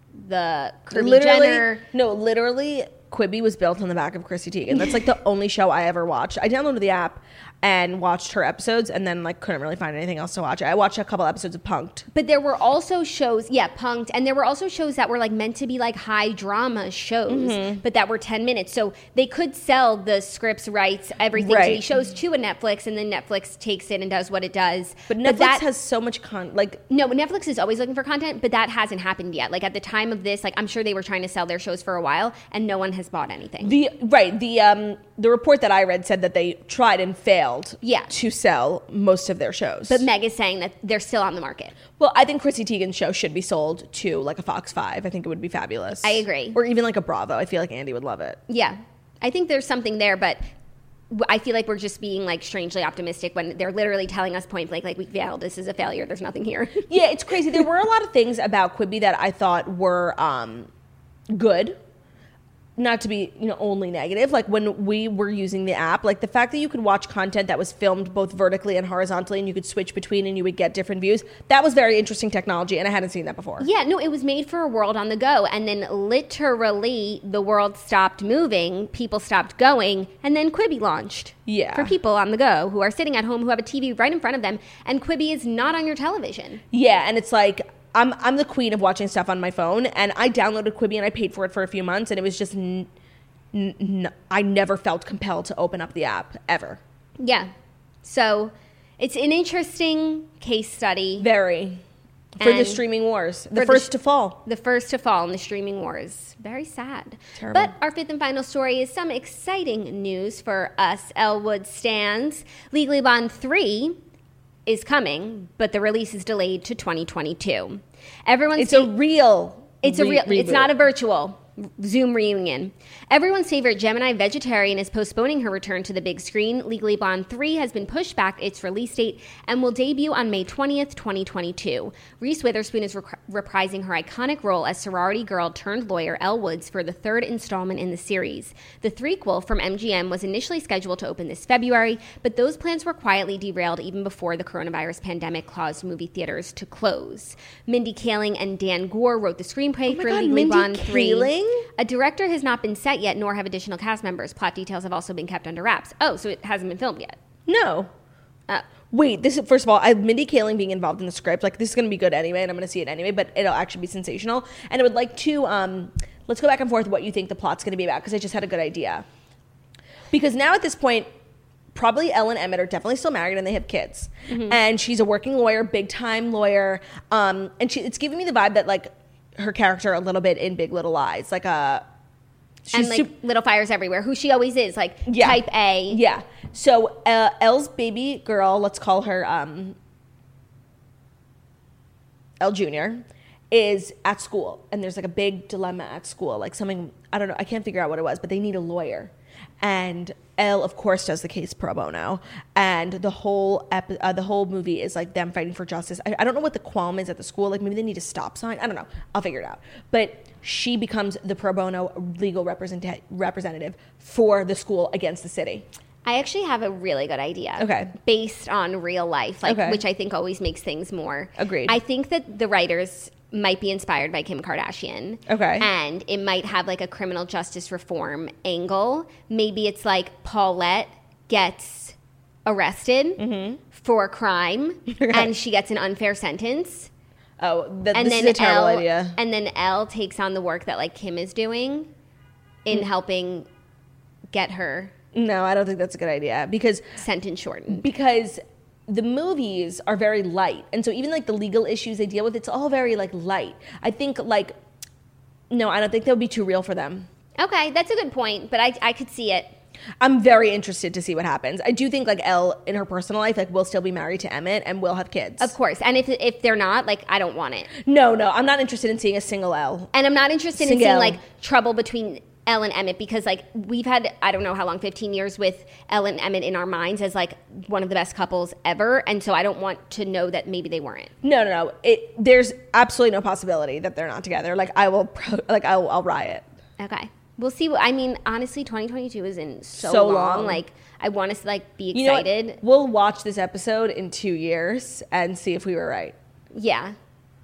the Kylie literally, Jenner. no, literally, Quibi was built on the back of Chrissy Teigen. That's like the only show I ever watched. I downloaded the app. and watched her episodes, and then like couldn't really find anything else to watch. I watched a couple episodes of Punk'd. But there were also shows, yeah, Punk'd, and there were also shows that were like meant to be like high drama shows, mm-hmm. but that were ten minutes. So they could sell the scripts, rights, everything right. to these shows to a Netflix, and then Netflix takes it and does what it does. But Netflix but that, has so much con like no, Netflix is always looking for content, but that hasn't happened yet. Like at the time of this, like I'm sure they were trying to sell their shows for a while, and no one has bought anything. The right, the um the report that I read said that they tried and failed. Yeah. to sell most of their shows. But Meg is saying that they're still on the market. Well, I think Chrissy Teigen's show should be sold to like a Fox five. I think it would be fabulous. I agree. Or even like a Bravo. I feel like Andy would love it. Yeah. I think there's something there, but I feel like we're just being like strangely optimistic when they're literally telling us point blank, like, we failed, this is a failure, there's nothing here. Yeah, it's crazy. There were a lot of things about Quibi that I thought were um, good. Not to be, you know, only negative. Like when we were using the app, like the fact that you could watch content that was filmed both vertically and horizontally and you could switch between and you would get different views, that was very interesting technology, and I hadn't seen that before. Yeah, no, it was made for a world on the go, and then literally the world stopped moving, people stopped going, and then Quibi launched. Yeah. For people on the go who are sitting at home, who have a T V right in front of them, and Quibi is not on your television. Yeah, and it's like, I'm I'm the queen of watching stuff on my phone, and I downloaded Quibi and I paid for it for a few months, and it was just n- n- I never felt compelled to open up the app ever. Yeah, so it's an interesting case study. Very for and the streaming wars, the the first sh- to fall, the first to fall in the streaming wars. Very sad. Terrible. But our fifth and final story is some exciting news for us Elwood stans. Legally Blonde three is coming, but the release is delayed to twenty twenty-two. Everyone's it's fa- a real it's re- a real reboot. It's not a virtual Zoom reunion. Everyone's favorite Gemini vegetarian is postponing her return to the big screen. Legally Blonde three has been pushed back its release date and will debut on May twentieth, twenty twenty-two. Reese Witherspoon is rec- reprising her iconic role as sorority girl turned lawyer Elle Woods for the third installment in the series. The threequel from M G M was initially scheduled to open this February, but those plans were quietly derailed even before the coronavirus pandemic caused movie theaters to close. Mindy Kaling and Dan Gore wrote the screenplay Oh my for God, Legally Mindy Blonde three. Kaling? A director has not been set yet, nor have additional cast members. Plot details have also been kept under wraps. Oh, so it hasn't been filmed yet. No. Uh, Wait, this is, first of all, I, Mindy Kaling being involved in the script, like, this is going to be good anyway, and I'm going to see it anyway, but it'll actually be sensational. And I would like to, um, let's go back and forth what you think the plot's going to be about, because I just had a good idea. Because now at this point, probably Elle and Emmett are definitely still married and they have kids. Mm-hmm. And she's a working lawyer, big-time lawyer, um, and she, it's giving me the vibe that, like, her character a little bit in Big Little Lies, like a... She's and like super, Little Fires Everywhere, who she always is, like yeah, type A. Yeah. So uh, Elle's baby girl, let's call her um, Elle Junior, is at school. And there's like a big dilemma at school. Like something, I don't know, I can't figure out what it was, but they need a lawyer. And Elle, of course, does the case pro bono, and the whole epi- uh, the whole movie is like them fighting for justice. I, I don't know what the qualm is at the school. Like maybe they need a stop sign. I don't know. I'll figure it out. But she becomes the pro bono legal represent- representative for the school against the city. I actually have a really good idea. Okay. Based on real life, like Okay. which I think always makes things more. Agreed. I think that the writers might be inspired by Kim Kardashian. Okay. And it might have like a criminal justice reform angle. Maybe it's like Paulette gets arrested Mm-hmm. for a crime and she gets an unfair sentence. Oh, th- And this then is a terrible Elle, idea. And then Elle takes on the work that like Kim is doing in Mm. helping get her No, I don't think that's a good idea because sentence shortened. because the movies are very light, and so even like the legal issues they deal with, it's all very like light. I think like no, I don't think that would be too real for them. Okay, that's a good point, but I I could see it. I'm very interested to see what happens. I do think like Elle in her personal life like will still be married to Emmett and will have kids. Of course. And if if they're not, like I don't want it. No, no, I'm not interested in seeing a single Elle. And I'm not interested in Single. seeing like trouble between Elle and Emmett because like we've had I don't know how long, fifteen years with Elle and Emmett in our minds as like one of the best couples ever, and so I don't want to know that maybe they weren't. No, no, no. It, there's absolutely no possibility that they're not together. Like I will, pro, like I'll, I'll riot. Okay. We'll see. What, I mean, honestly, twenty twenty-two is in so, So long. long. Like, I want to like be You know what? excited. We'll watch this episode in two years and see if we were right. Yeah.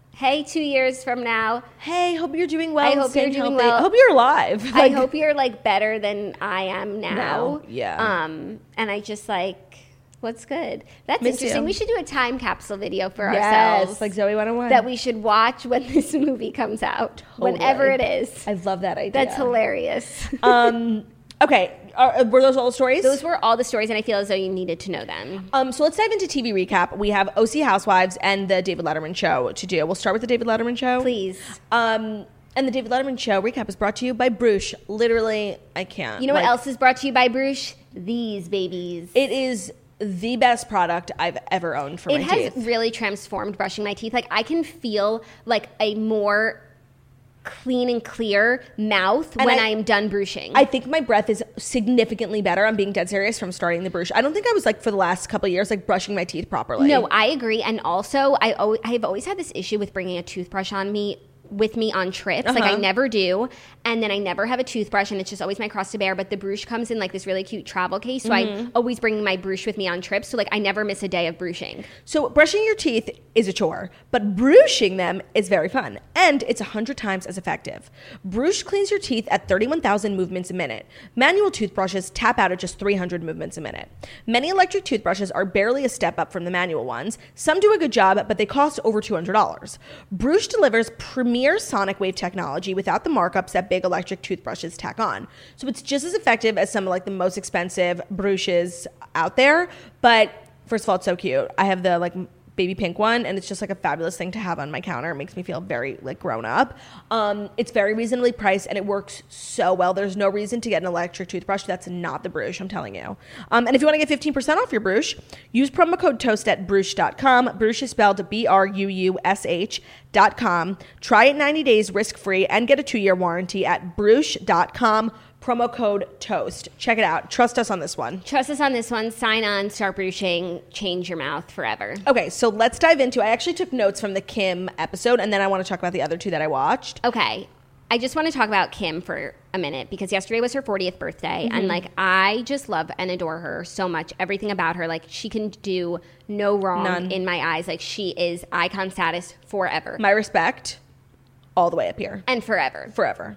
hey, two years from now, Hey, hope you're doing well. I hope staying you're doing healthy. well. I hope you're alive. I Like, hope you're like better than I am now. Now, yeah. Um, and I just like, what's good? That's Miss interesting. you. We should do a time capsule video for yes, ourselves. like Zoe one oh one. that we should watch when this movie comes out, Totally. whenever it is. I love that idea. That's hilarious. um, okay, Are, were those all the stories? Those were all the stories, and I feel as though you needed to know them. Um, so let's dive into T V recap. We have O C Housewives and the David Letterman Show to do. We'll start with the David Letterman Show. Please. Um, and the David Letterman Show recap is brought to you by Bruche. Literally, I can't. You know what Like, else is brought to you by Bruche? These babies. It is the best product I've ever owned for It my has teeth. really transformed brushing my teeth. Like, I can feel like a more clean and clear mouth And when I- I'm done brushing. I think my breath is significantly better. I'm being dead serious from starting the Bruche. I don't think I was like for the last couple of years like brushing my teeth properly. No, I agree. And also, I al- I've always had this issue with bringing a toothbrush on me with me on trips. Like, I Uh-huh. never do. And then I never have a toothbrush, and it's just always my cross to bear. But the Bruche comes in like this really cute travel case. So Mm-hmm. I'm always bringing my Bruche with me on trips. So like I never miss a day of brushing. So brushing your teeth is a chore, but brushing them is very fun, and it's one hundred times as effective. Bruche cleans your teeth at thirty-one thousand movements a minute. Manual toothbrushes tap out at just three hundred movements a minute. Many electric toothbrushes are barely a step up from the manual ones. Some do a good job, but they cost over two hundred dollars. Bruche delivers premier sonic wave technology without the markups that big electric toothbrushes tack on. So it's just as effective as some of like the most expensive brushes out there, but first of all, it's so cute. I have the like baby pink one, and it's just like a fabulous thing to have on my counter. It makes me feel very like grown up. Um, it's very reasonably priced, and it works so well. There's no reason to get an electric toothbrush that's not the Bruche, I'm telling you. Um, and if you want to get fifteen percent off your Bruche, use promo code TOAST at Bruche dot com. Bruche is spelled B R U U S H dot com. Try it ninety days risk-free and get a two-year warranty at Bruche dot com. Promo code TOAST. Check it out. Trust us on this one. Trust us on this one. Sign on, start brushing, change your mouth forever. Okay, so let's dive into. I actually took notes from the Kim episode, and then I want to talk about the other two that I watched. Okay. I just want to talk about Kim for a minute because yesterday was her fortieth birthday. Mm-hmm. And like, I just love and adore her so much. Everything about her, like, she can do no wrong None. in my eyes. Like, she is icon status forever. My respect, all the way up here. and forever. Forever.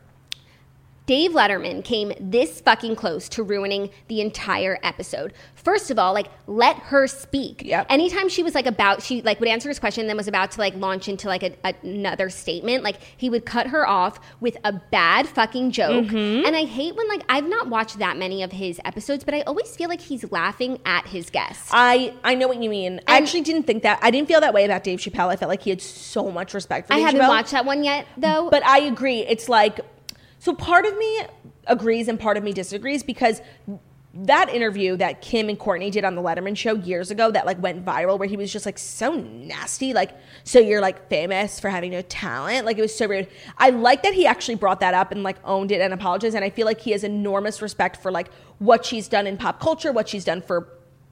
Dave Letterman came this fucking close to ruining the entire episode. First of all, like, let her speak. Yep. Anytime she was like about, she like would answer his question, then was about to like launch into like a, another statement, like he would cut her off with a bad fucking joke. Mm-hmm. And I hate when like, I've not watched that many of his episodes, but I always feel like he's laughing at his guests. I, I know what you mean. I actually didn't think that. I didn't feel that way about Dave Chappelle. I felt like he had so much respect for I Dave haven't Chappelle. watched that one yet, though. But I agree. It's like, so part of me agrees and part of me disagrees because that interview that Kim and Courtney did on the Letterman show years ago that like went viral where he was just like so nasty, like, so you're like famous for having no talent. Like, it was so weird. I like that he actually brought that up and like owned it and apologized. And I feel like he has enormous respect for like what she's done in pop culture, what she's done for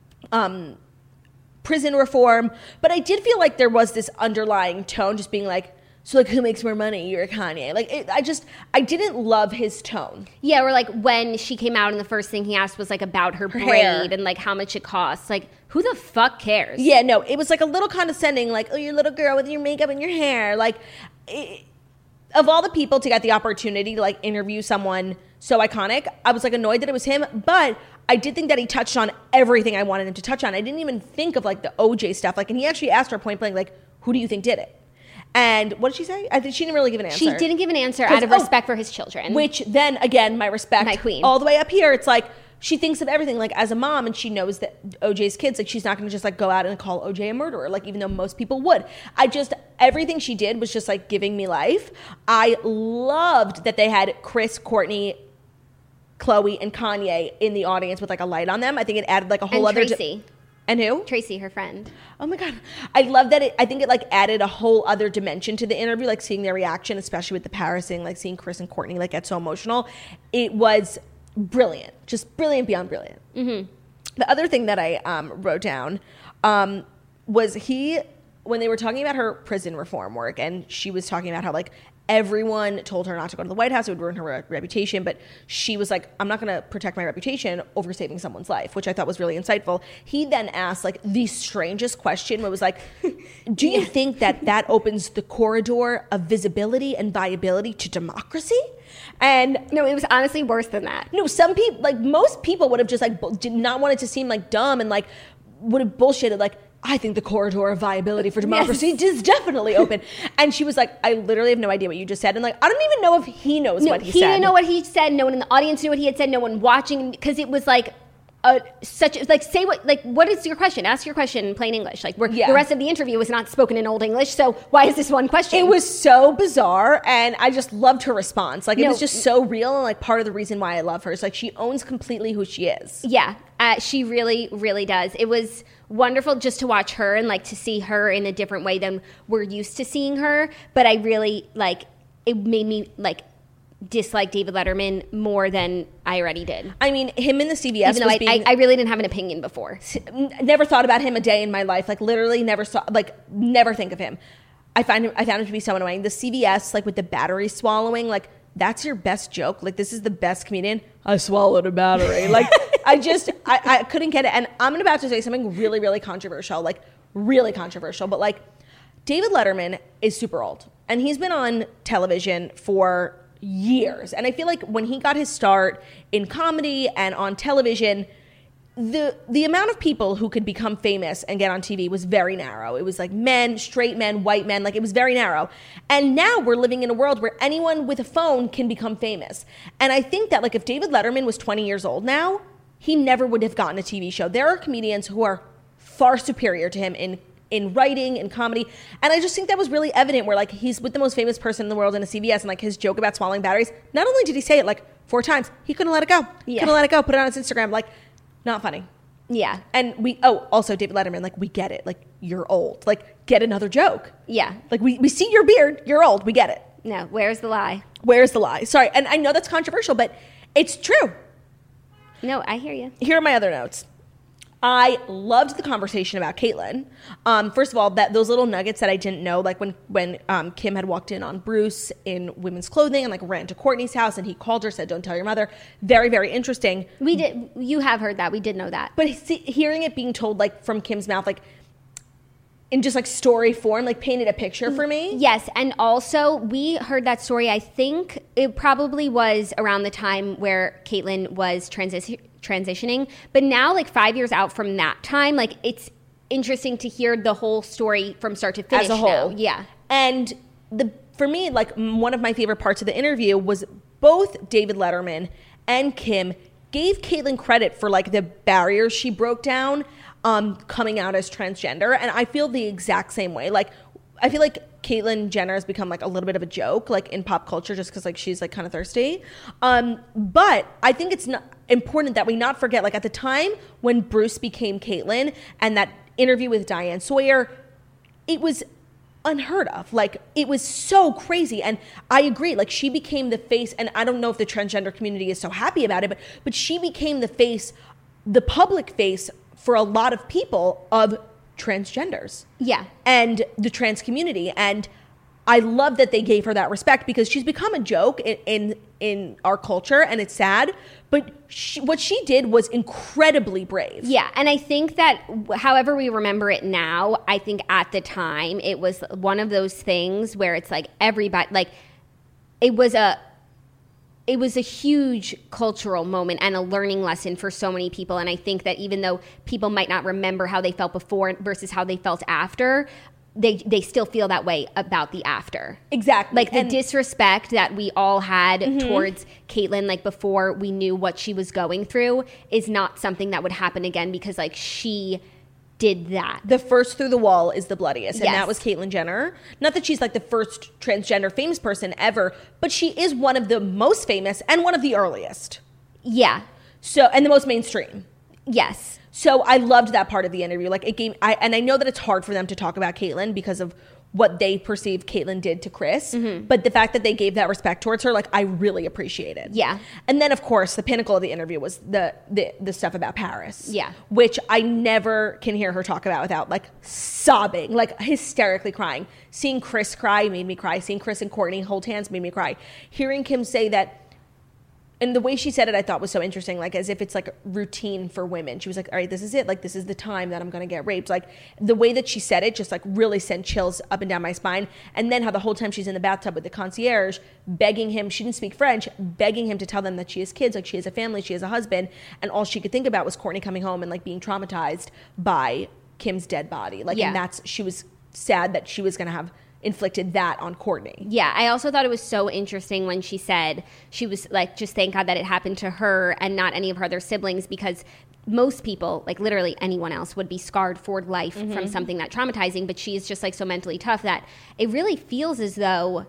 um, prison reform. But I did feel like there was this underlying tone just being like, so like, who makes more money? You're Kanye. Like, it, I just, I didn't love his tone. Yeah, or like when she came out and the first thing he asked was like about her, Her braid hair. and like how much it costs. Like, who the fuck cares? Yeah, no, it was like a little condescending, like, oh, your little girl with your makeup and your hair. Like, it, of all the people to get the opportunity to like interview someone so iconic, I was like annoyed that it was him, but I did think that he touched on everything I wanted him to touch on. I didn't even think of like the O J stuff. Like, and he actually asked her point blank, like, who do you think did it? And what did she say? I think she didn't really give an answer. She didn't give an answer 'Cause- out of oh, respect for his children. Which then, again, my respect. My queen. All the way up here, it's like, she thinks of everything like as a mom, and she knows that O J's kids, like she's not going to just like go out and call O J a murderer, like even though most people would. I just, everything she did was just like giving me life. I loved that they had Chris, Courtney, Chloe, and Kanye in the audience with like a light on them. I think it added like a whole and other. di- Tracy. and who? Tracy, her friend. Oh my God. I love that it, I think it like added a whole other dimension to the interview, like seeing their reaction, especially with the Paris thing, like seeing Chris and Courtney like get so emotional. It was brilliant, just brilliant beyond brilliant. Mm-hmm. The other thing that I um, wrote down um, was he when they were talking about her prison reform work, and she was talking about how like everyone told her not to go to the White House, it would ruin her re- reputation, but she was like, I'm not going to protect my reputation over saving someone's life, which I thought was really insightful. He then asked like the strangest question, where was like, do you think that that opens the corridor of visibility and viability to democracy? And No, it was honestly worse than that. no, some people, like most people would have just like bu- did not want it to seem like dumb and like would have bullshitted like, I think the corridor of viability for democracy Yes. is definitely open. And she was like, I literally have no idea what you just said. And like, I don't even know if he knows No, what he, he said. didn't know what he said. No one in the audience knew what he had said. No one watching, because it was like a such like say what like what is your question? Ask your question in plain English. Like we're, Yeah. the rest of the interview was not spoken in Old English. So why is this one question? It was so bizarre, and I just loved her response. Like, it No. was just so real, and like part of the reason why I love her is like she owns completely who she is. Yeah, uh, she really, really does. It was wonderful just to watch her and like to see her in a different way than we're used to seeing her. But I really like it made me like dislike David Letterman more than I already did. I mean, him in the C B S Even though was I, being. I, I really didn't have an opinion before. Never thought about him a day in my life. Like literally, never saw. Like never think of him. I find him. I found him to be so annoying. The C B S, like with the battery swallowing, like that's your best joke. Like this is the best comedian. I swallowed a battery. Like I just, I, I couldn't get it. And I'm about to say something really, really controversial. Like really controversial. But like David Letterman is super old, and he's been on television for years. And I feel like when he got his start in comedy and on television, the the amount of people who could become famous and get on T V was very narrow. It was like men, straight men, white men, like it was very narrow. And now we're living in a world where anyone with a phone can become famous. And I think that like if David Letterman was twenty years old now, he never would have gotten a T V show. There are comedians who are far superior to him in in writing and comedy. And I just think that was really evident where like he's with the most famous person in the world in a C B S, and like his joke about swallowing batteries, not only did he say it like four times, he couldn't let it go. He Yeah. couldn't let it go, put it on his Instagram. Like, not funny. Yeah. And we, oh, also David Letterman, like we get it. Like you're old. Like get another joke. Yeah. Like we, we see your beard, you're old, we get it. No, where's the lie? Where's the lie? Sorry, and I know that's controversial, but it's true. No, I hear you. Here are my other notes. I loved the conversation about Caitlyn. Um, first of all, that those little nuggets that I didn't know, like when when um, Kim had walked in on Bruce in women's clothing and like ran to Courtney's house and he called her, said, "Don't tell your mother." Very, very interesting. We did. You have heard that. We did know that. But see, hearing it being told like from Kim's mouth, like in just like story form, like painted a picture for me. Yes, and also we heard that story. I think it probably was around the time where Caitlyn was transi- transitioning. But now, like five years out from that time, like it's interesting to hear the whole story from start to finish. As a whole. now. Yeah. And the for me, like m- one of my favorite parts of the interview was both David Letterman and Kim gave Caitlyn credit for like the barriers she broke down um, coming out as transgender. And I feel the exact same way. Like, I feel like Caitlyn Jenner has become like a little bit of a joke, like in pop culture, just because like she's like kind of thirsty. Um, but I think it's not important that we not forget, like at the time when Bruce became Caitlyn and that interview with Diane Sawyer, it was unheard of. Like it was so crazy. And I agree, like she became the face, and I don't know if the transgender community is so happy about it, but but she became the face, the public face for a lot of people of transgenders. Yeah. And the trans community. And I love that they gave her that respect because she's become a joke in in, in our culture, and it's sad. But she, what she did was incredibly brave. Yeah, and I think that however we remember it now, I think at the time it was one of those things where it's like everybody, like it was a, it was a huge cultural moment and a learning lesson for so many people. And I think that even though people might not remember how they felt before versus how they felt after, they they still feel that way about the after. Exactly. Like the And- disrespect that we all had mm-hmm. towards Caitlyn, like before we knew what she was going through, is not something that would happen again because like she did that. The first through the wall is the bloodiest, and Yes. that was Caitlyn Jenner. Not that she's like the first transgender famous person ever, but she is one of the most famous and one of the earliest. Yeah. So, and the most mainstream. Yes. So I loved that part of the interview. Like it gave, I, and I know that it's hard for them to talk about Caitlyn because of what they perceive Caitlyn did to Chris. Mm-hmm. But the fact that they gave that respect towards her, like, I really appreciated. Yeah. And then, of course, the pinnacle of the interview was the the, the stuff about Paris. Yeah. Which I never can hear her talk about without, like, sobbing, like, hysterically crying. Seeing Chris cry made me cry. Seeing Chris and Courtney hold hands made me cry. Hearing Kim say that, and the way she said it, I thought was so interesting, like as if it's like routine for women. She was like, all right, this is it. Like, this is the time that I'm going to get raped. Like, the way that she said it just like really sent chills up and down my spine. And then how the whole time she's in the bathtub with the concierge, begging him, she didn't speak French, begging him to tell them that she has kids, like she has a family, she has a husband. And all she could think about was Courtney coming home and like being traumatized by Kim's dead body. Like, yeah. and that's, she was sad that she was going to have inflicted that on Courtney. Yeah, I also thought it was so interesting when she said she was like, just thank God that it happened to her and not any of her other siblings, because most people, like literally anyone else, would be scarred for life mm-hmm. from something that traumatizing, but she's just like so mentally tough that it really feels as though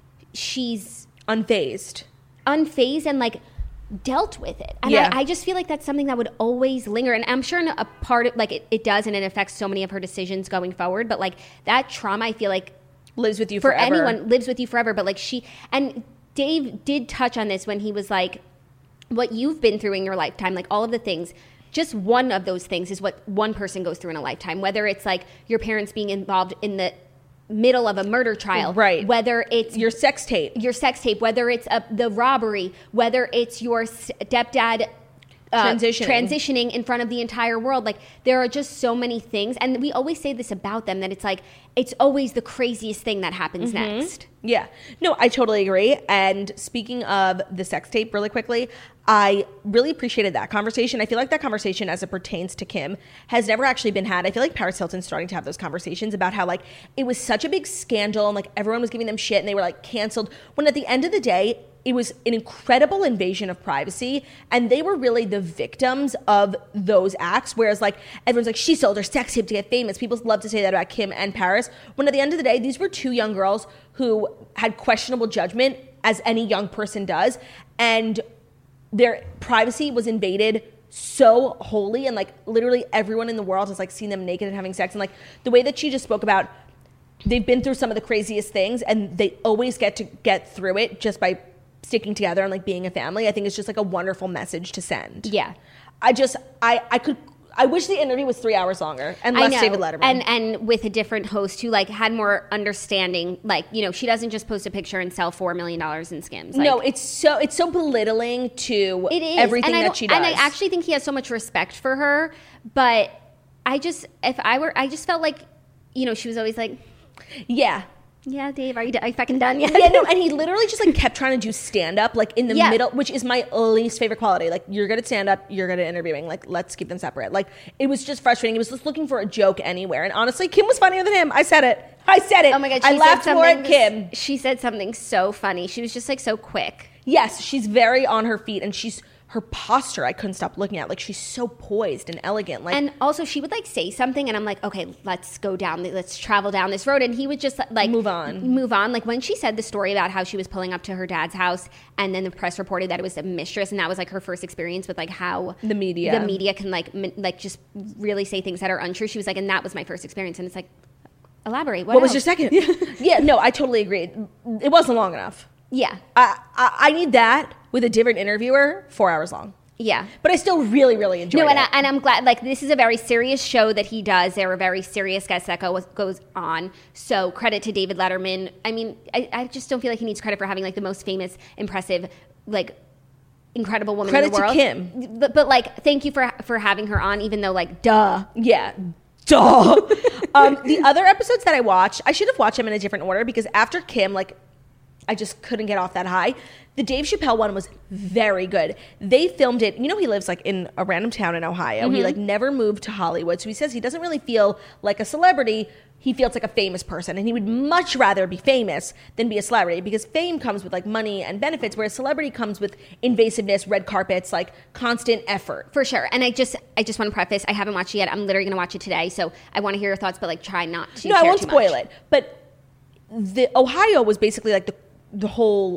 she's unfazed. Unfazed and like dealt with it. And yeah. I, I just feel like that's something that would always linger. And I'm sure in a part of like it, it does, and it affects so many of her decisions going forward. But like that trauma, I feel like lives with you for forever. anyone lives with you forever. But like she and Dave did touch on this when he was like, what you've been through in your lifetime, like all of the things, just one of those things is what one person goes through in a lifetime, whether it's like your parents being involved in the middle of a murder trial, right? Whether it's your sex tape, your sex tape, whether it's a, the robbery, whether it's your stepdad uh, transitioning. transitioning in front of the entire world. Like there are just so many things, and we always say this about them, that it's like it's always the craziest thing that happens mm-hmm. next. Yeah, no, I totally agree. And speaking of the sex tape, really quickly, I really appreciated that conversation. I feel like that conversation, as it pertains to Kim, has never actually been had. I feel like Paris Hilton's starting to have those conversations about how like it was such a big scandal and like everyone was giving them shit and they were like canceled, when at the end of the day, it was an incredible invasion of privacy, and they were really the victims of those acts. Whereas like everyone's like, she sold her sex tape to get famous. People love to say that about Kim and Paris, when at the end of the day, these were two young girls who had questionable judgment, as any young person does, and their privacy was invaded so wholly, and like literally everyone in the world has like seen them naked and having sex. And like the way that she just spoke about, they've been through some of the craziest things and they always get to get through it just by sticking together and like being a family. I think it's just like a wonderful message to send. Yeah. I just, I, I could, I wish the interview was three hours longer and less David Letterman. And and with a different host who like had more understanding. Like, you know, she doesn't just post a picture and sell four million dollars in Skims. Like, no, it's so it's so belittling to it is. everything and that she does. And I actually think he has so much respect for her. But I just, if I were, I just felt like, you know, she was always like, yeah. Yeah, Dave, are you, are you fucking done yet? Yeah, no, and he literally just like kept trying to do stand up like in the yeah. middle, which is my least favorite quality. Like, you're good at stand up, you're good at interviewing. Like, let's keep them separate. Like, it was just frustrating. He was just looking for a joke anywhere. And honestly, Kim was funnier than him. I said it. I said it. Oh my God, she I said laughed more at something- Kim. She said something so funny. She was just like so quick. Yes, she's very on her feet, and she's her posture I couldn't stop looking at. Like, she's so poised and elegant. Like, and also she would like say something and I'm like, okay, let's go down, the, let's travel down this road. And he would just like move on. Move on. Like when she said the story about how she was pulling up to her dad's house and then the press reported that it was a mistress, and that was like her first experience with like how the media the media can like m- like just really say things that are untrue. She was like, and that was my first experience. And it's like, elaborate. What, what else? was your second? Yeah, no, I totally agree. It wasn't long enough. Yeah. I, I, I need that with a different interviewer, four hours long. Yeah. But I still really, really enjoyed no, and it. I, and I'm glad, like, this is a very serious show that he does. There are very serious guests that go, goes on. So credit to David Letterman. I mean, I, I just don't feel like he needs credit for having, like, the most famous, impressive, like, incredible woman credit in the world. Credit to Kim. But, but, like, thank you for for having her on, even though, like, duh. Yeah. Duh. um, the other episodes that I watched, I should have watched them in a different order, because after Kim, like, I just couldn't get off that high. The Dave Chappelle one was very good. They filmed it. You know, he lives like in a random town in Ohio. Mm-hmm. He like never moved to Hollywood. So he says he doesn't really feel like a celebrity. He feels like a famous person, and he would much rather be famous than be a celebrity, because fame comes with like money and benefits, whereas celebrity comes with invasiveness, red carpets, like constant effort. For sure. And I just I just want to preface, I haven't watched it yet. I'm literally going to watch it today. So I want to hear your thoughts, but like try not to No, share I won't too spoil much. it. But the Ohio was basically like the the whole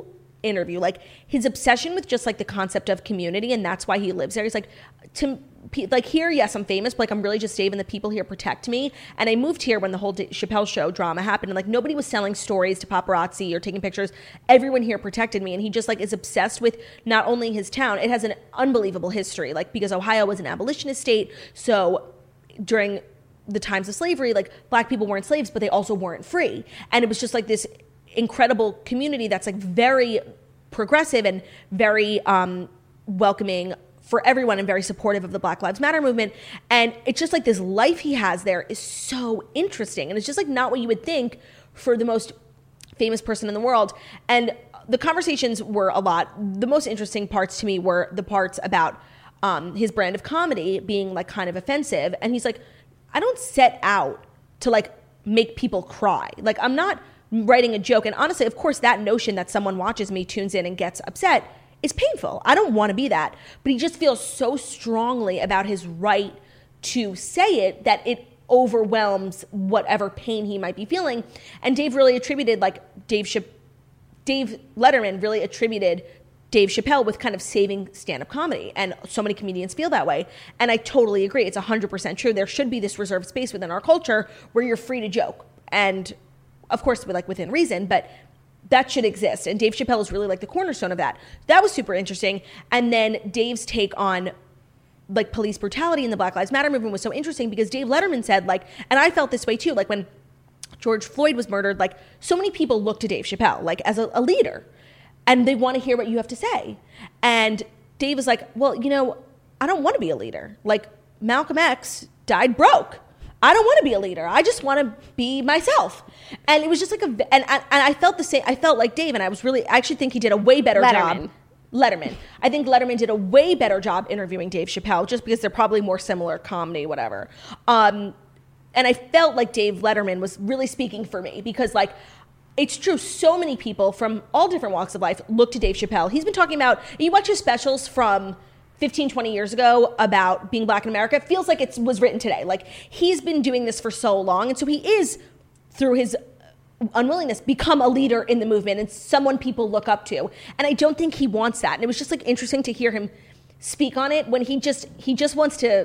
interview. Like his obsession with just like the concept of community, and that's why he lives there. He's like, to like here, yes, I'm famous, but like I'm really just Dave, and the people here protect me. And I moved here when the whole Dave Chappelle show drama happened, and like nobody was selling stories to paparazzi or taking pictures. Everyone here protected me, and he just like is obsessed with not only his town. It has an unbelievable history, like because Ohio was an abolitionist state, so during the times of slavery, like black people weren't slaves, but they also weren't free, and it was just like this incredible community that's like very progressive and very um, welcoming for everyone and very supportive of the Black Lives Matter movement. And it's just like this life he has there is so interesting. And it's just like not what you would think for the most famous person in the world. And the conversations were a lot. The most interesting parts to me were the parts about um, his brand of comedy being like kind of offensive. And he's like, I don't set out to like make people cry. Like I'm not writing a joke. And honestly, of course, that notion that someone watches me, tunes in and gets upset is painful. I don't want to be that. But he just feels so strongly about his right to say it that it overwhelms whatever pain he might be feeling. And Dave really attributed, like Dave Ch- Dave Letterman really attributed Dave Chappelle with kind of saving stand-up comedy. And so many comedians feel that way. And I totally agree. It's one hundred percent true. There should be this reserved space within our culture where you're free to joke. And of course, like within reason, but that should exist. And Dave Chappelle is really like the cornerstone of that. That was super interesting. And then Dave's take on like police brutality in the Black Lives Matter movement was so interesting because Dave Letterman said like, and I felt this way too, like when George Floyd was murdered, like so many people look to Dave Chappelle like as a, a leader and they want to hear what you have to say. And Dave was like, well, you know, I don't want to be a leader. Like Malcolm X died broke. I don't want to be a leader. I just want to be myself. And it was just like a, and, and, and I felt the same, I felt like Dave, and I was really, I actually think he did a way better Letterman. job. Letterman. I think Letterman did a way better job interviewing Dave Chappelle just because they're probably more similar comedy, whatever. Um, and I felt like Dave Letterman was really speaking for me because like, it's true. So many people from all different walks of life look to Dave Chappelle. He's been talking about, you watch his specials from fifteen, twenty years ago about being black in America. It feels like it was written today. Like he's been doing this for so long. And so he is, through his unwillingness, become a leader in the movement and someone people look up to. And I don't think he wants that. And it was just like interesting to hear him speak on it when he just, he just wants to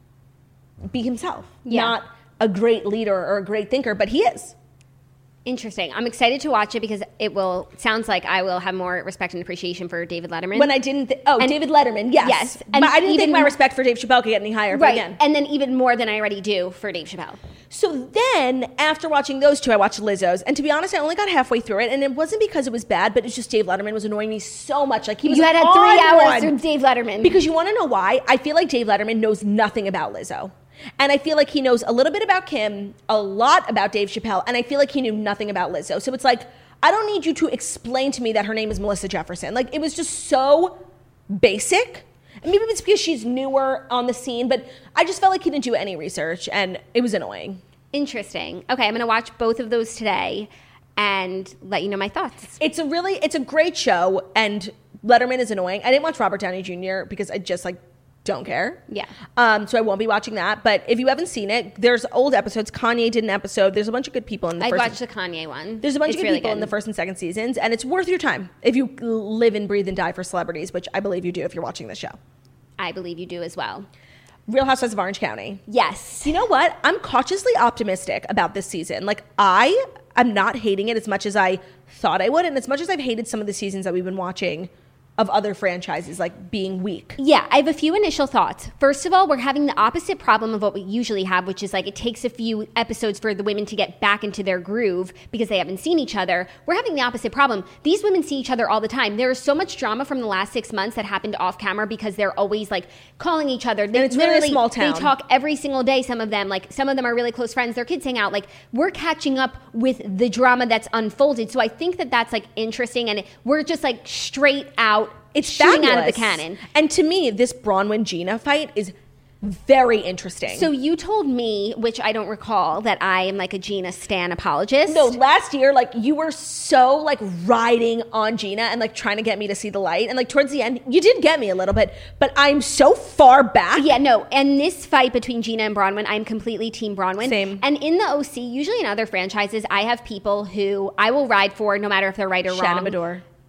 be himself, yeah. not a great leader or a great thinker, but he is. Interesting. I'm excited to watch it because it will, sounds like I will have more respect and appreciation for David Letterman. When I didn't, th- oh, and, David Letterman, yes. Yes. And And I didn't even, think my respect for Dave Chappelle could get any higher, but right. again. And then even more than I already do for Dave Chappelle. So then, after watching those two, I watched Lizzo's. And to be honest, I only got halfway through it. And it wasn't because it was bad, but it's just Dave Letterman was annoying me so much. Like he was You had an had three odd hours one. with Dave Letterman. Because you want to know why? I feel like Dave Letterman knows nothing about Lizzo. And I feel like he knows a little bit about Kim, a lot about Dave Chappelle, and I feel like he knew nothing about Lizzo. So it's like, I don't need you to explain to me that her name is Melissa Jefferson. Like, it was just so basic. And maybe it's because she's newer on the scene, but I just felt like he didn't do any research, and it was annoying. Interesting. Okay, I'm going to watch both of those today and let you know my thoughts. It's a really, it's a great show, and Letterman is annoying. I didn't watch Robert Downey Junior because I just, like, don't care. Yeah. Um, so I won't be watching that. But if you haven't seen it, there's old episodes. Kanye did an episode. There's a bunch of good people in the I first. watched the Kanye one. There's a bunch It's of good really people good. in the first and second seasons, and it's worth your time if you live and breathe and die for celebrities, which I believe you do if you're watching this show. I believe you do as well. Real Housewives of Orange County. Yes. You know what? I'm cautiously optimistic about this season. Like, I am not hating it as much as I thought I would, and as much as I've hated some of the seasons that we've been watching of other franchises, like being weak. Yeah, I have a few initial thoughts. First of all, we're having the opposite problem of what we usually have, which is like it takes a few episodes for the women to get back into their groove because they haven't seen each other. We're having the opposite problem. These women see each other all the time. There is so much drama from the last six months that happened off camera because they're always like calling each other. They And it's really a literally- small town. They talk every single day, some of them. Like some of them are really close friends. Their kids hang out. Like we're catching up with the drama that's unfolded. So I think that that's like interesting and we're just like straight out It's shooting fabulous. out of the cannon. And to me, this Bronwyn-Gina fight is very interesting. So you told me, which I don't recall, that I am like a Gina Stan apologist. No, last year, like, you were so, like, riding on Gina and, like, trying to get me to see the light. And, like, towards the end, you did get me a little bit, but I'm so far back. Yeah, no. And this fight between Gina and Bronwyn, I'm completely Team Bronwyn. Same. And in the O C, usually in other franchises, I have people who I will ride for no matter if they're right or wrong. Shannon Medore.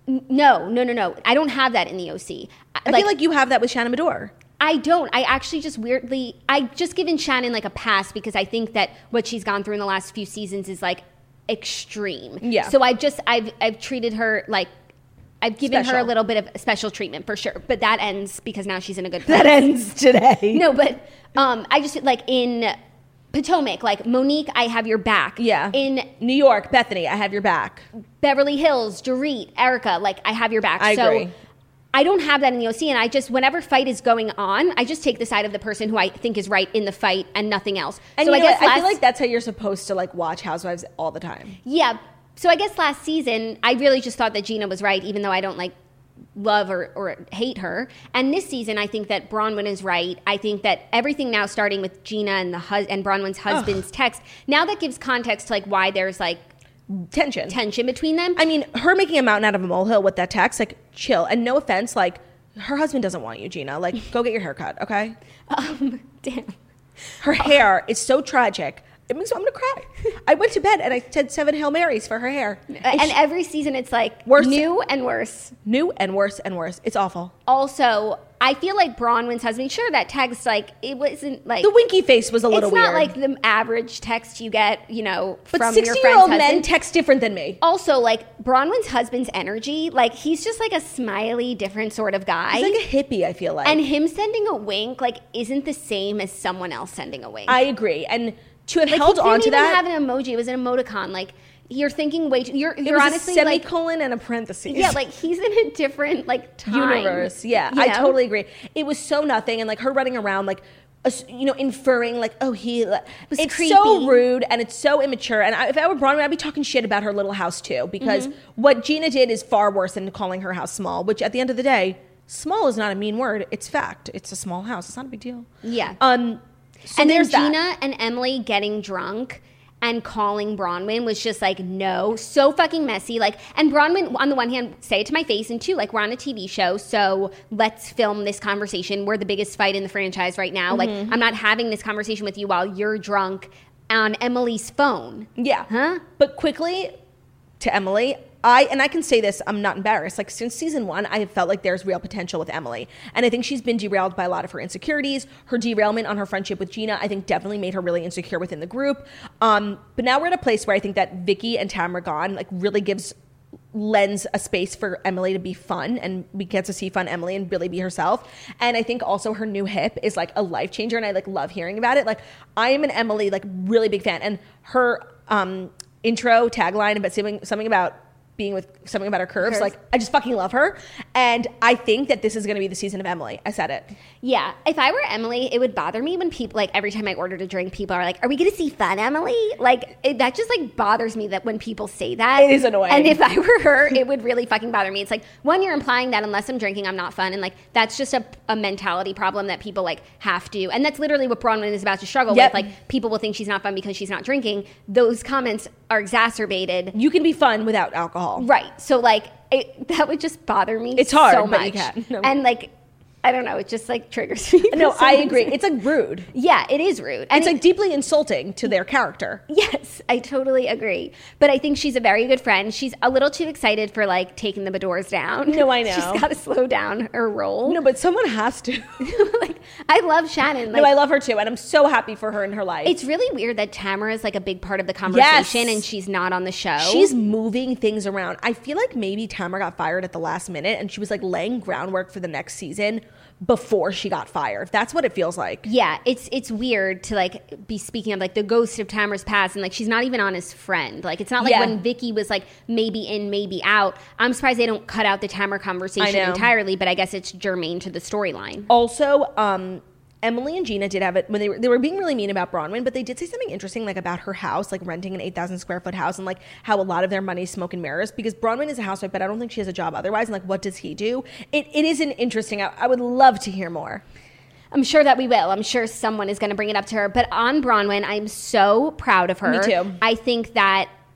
No, no, no, no. I don't have that in the O C. I feel like you have that with Shannon Medore. I don't. I actually just weirdly, I just given Shannon like a pass because I think that what she's gone through in the last few seasons is like extreme. Yeah. So I just, I've, I've treated her like, I've given Special. her a little bit of special treatment for sure. But that ends because now she's in a good place. That ends today. No, but um, I just, like in Potomac, like Monique, I have your back. Yeah. In New York, Bethany, I have your back. Beverly Hills, Dorit, Erica, like I have your back. I so agree. I don't have that in the O C, and I just, whenever fight is going on, I just take the side of the person who I think is right in the fight and nothing else. And so you I know guess what? I last, feel like that's how you're supposed to like watch Housewives all the time. yeah. So I guess last season, I really just thought that Gina was right, even though I don't like love or, or hate her. And this season, I think that Bronwyn is right. I think that everything now, starting with Gina and the hus- and Bronwyn's husband's Ugh. text, now that gives context to like why there's like tension, tension between them. I mean, her making a mountain out of a molehill with that text, like chill. And no offense, like her husband doesn't want you, Gina. Like, go get your hair cut, okay? Um, damn. Her hair is so tragic. It makes me, I'm gonna cry. I went to bed and I said seven Hail Marys for her hair. And, and she, every season it's like worse, new and worse. New and worse and worse. It's awful. Also, I feel like Bronwyn's husband, sure, that text, like, it wasn't like... The winky face was a little it's weird. It's not like the average text you get, you know, but from your friend's sixty-year-old men husband. text different than me. Also, like, Bronwyn's husband's energy, like, he's just like a smiley, different sort of guy. He's like a hippie, I feel like. And him sending a wink, like, isn't the same as someone else sending a wink. I agree. And to have like, held he on to didn't that... even have an emoji. It was an emoticon. Like, you're thinking way too... You're, it you're was honestly, a like... semicolon and a parenthesis. Yeah, like, he's in a different, like, time. Universe. Yeah, you I know? totally agree. It was so nothing. And, like, her running around, like, uh, you know, inferring, like, oh, he... It was it's creepy. so rude and it's so immature. And I, if I were Bronwyn, I'd be talking shit about her little house, too. Because mm-hmm. what Gina did is far worse than calling her house small, which at the end of the day, small is not a mean word. It's fact. It's a small house. It's not a big deal. Yeah. Um... So and then Gina that. and Emily getting drunk and calling Bronwyn was just like, no, so fucking messy. Like, and Bronwyn, on the one hand, say it to my face, and two, like, we're on a T V show, so let's film this conversation. We're the biggest fight in the franchise right now. Mm-hmm. Like, I'm not having this conversation with you while you're drunk on Emily's phone. Yeah. Huh? But quickly, to Emily, I, and I can say this, I'm not embarrassed. Like, since season one, I have felt like there's real potential with Emily. And I think she's been derailed by a lot of her insecurities. Her derailment on her friendship with Gina, I think, definitely made her really insecure within the group. Um, but now we're at a place where I think that Vicky and Tamara gone, like, really gives, lends a space for Emily to be fun, and we get to see fun Emily and really be herself. And I think also her new hip is, like, a life changer, and I, like, love hearing about it. Like, I am an Emily, like, really big fan. And her um, intro tagline about something, something about being with something about her curves. curves. Like, I just fucking love her. And I think that this is going to be the season of Emily. I said it. Yeah. If I were Emily, it would bother me when people, like, every time I ordered a drink, people are like, are we going to see fun, Emily? Like, it, that just, like, bothers me that when people say that. It is annoying. And if I were her, it would really fucking bother me. It's like, one, you're implying that unless I'm drinking, I'm not fun. And, like, that's just a, a mentality problem that people, like, have to. And that's literally what Bronwyn is about to struggle yep. with. Like, people will think she's not fun because she's not drinking. Those comments are exacerbated. You can be fun without alcohol. Right. So, like, it, that would just bother me it's hard, so much. But you can. No. And, like, I don't know. It just, like, triggers me. No, I agree. It's, like, rude. Yeah, it is rude. And it's, it, like, deeply insulting to their character. Yes, I totally agree. But I think she's a very good friend. She's a little too excited for, like, taking the Bedores down. No, I know. She's got to slow down her roll. No, but someone has to. Like, I love Shannon. Like, no, I love her, too. And I'm so happy for her in her life. It's really weird that Tamara is, like, a big part of the conversation yes. and she's not on the show. She's moving things around. I feel like maybe Tamara got fired at the last minute and she was, like, laying groundwork for the next season before she got fired. That's what it feels like. Yeah, it's it's weird to, like, be speaking of, like, the ghost of Tamara's past, and, like, she's not even on his friend. Like, it's not like yeah. when Vicky was, like, maybe in, maybe out. I'm surprised they don't cut out the Tamara conversation entirely, but I guess it's germane to the storyline. Also, um, Emily and Gina did have it when they were they were being really mean about Bronwyn, but they did say something interesting, like, about her house, like renting an eight thousand square foot house, and, like, how a lot of their money is smoke and mirrors, because Bronwyn is a housewife, but I don't think she has a job otherwise. And, like, what does he do? It it is an interesting. I, I would love to hear more. I'm sure that we will. I'm sure someone is going to bring it up to her. But on Bronwyn, I'm so proud of her. Me too. I think that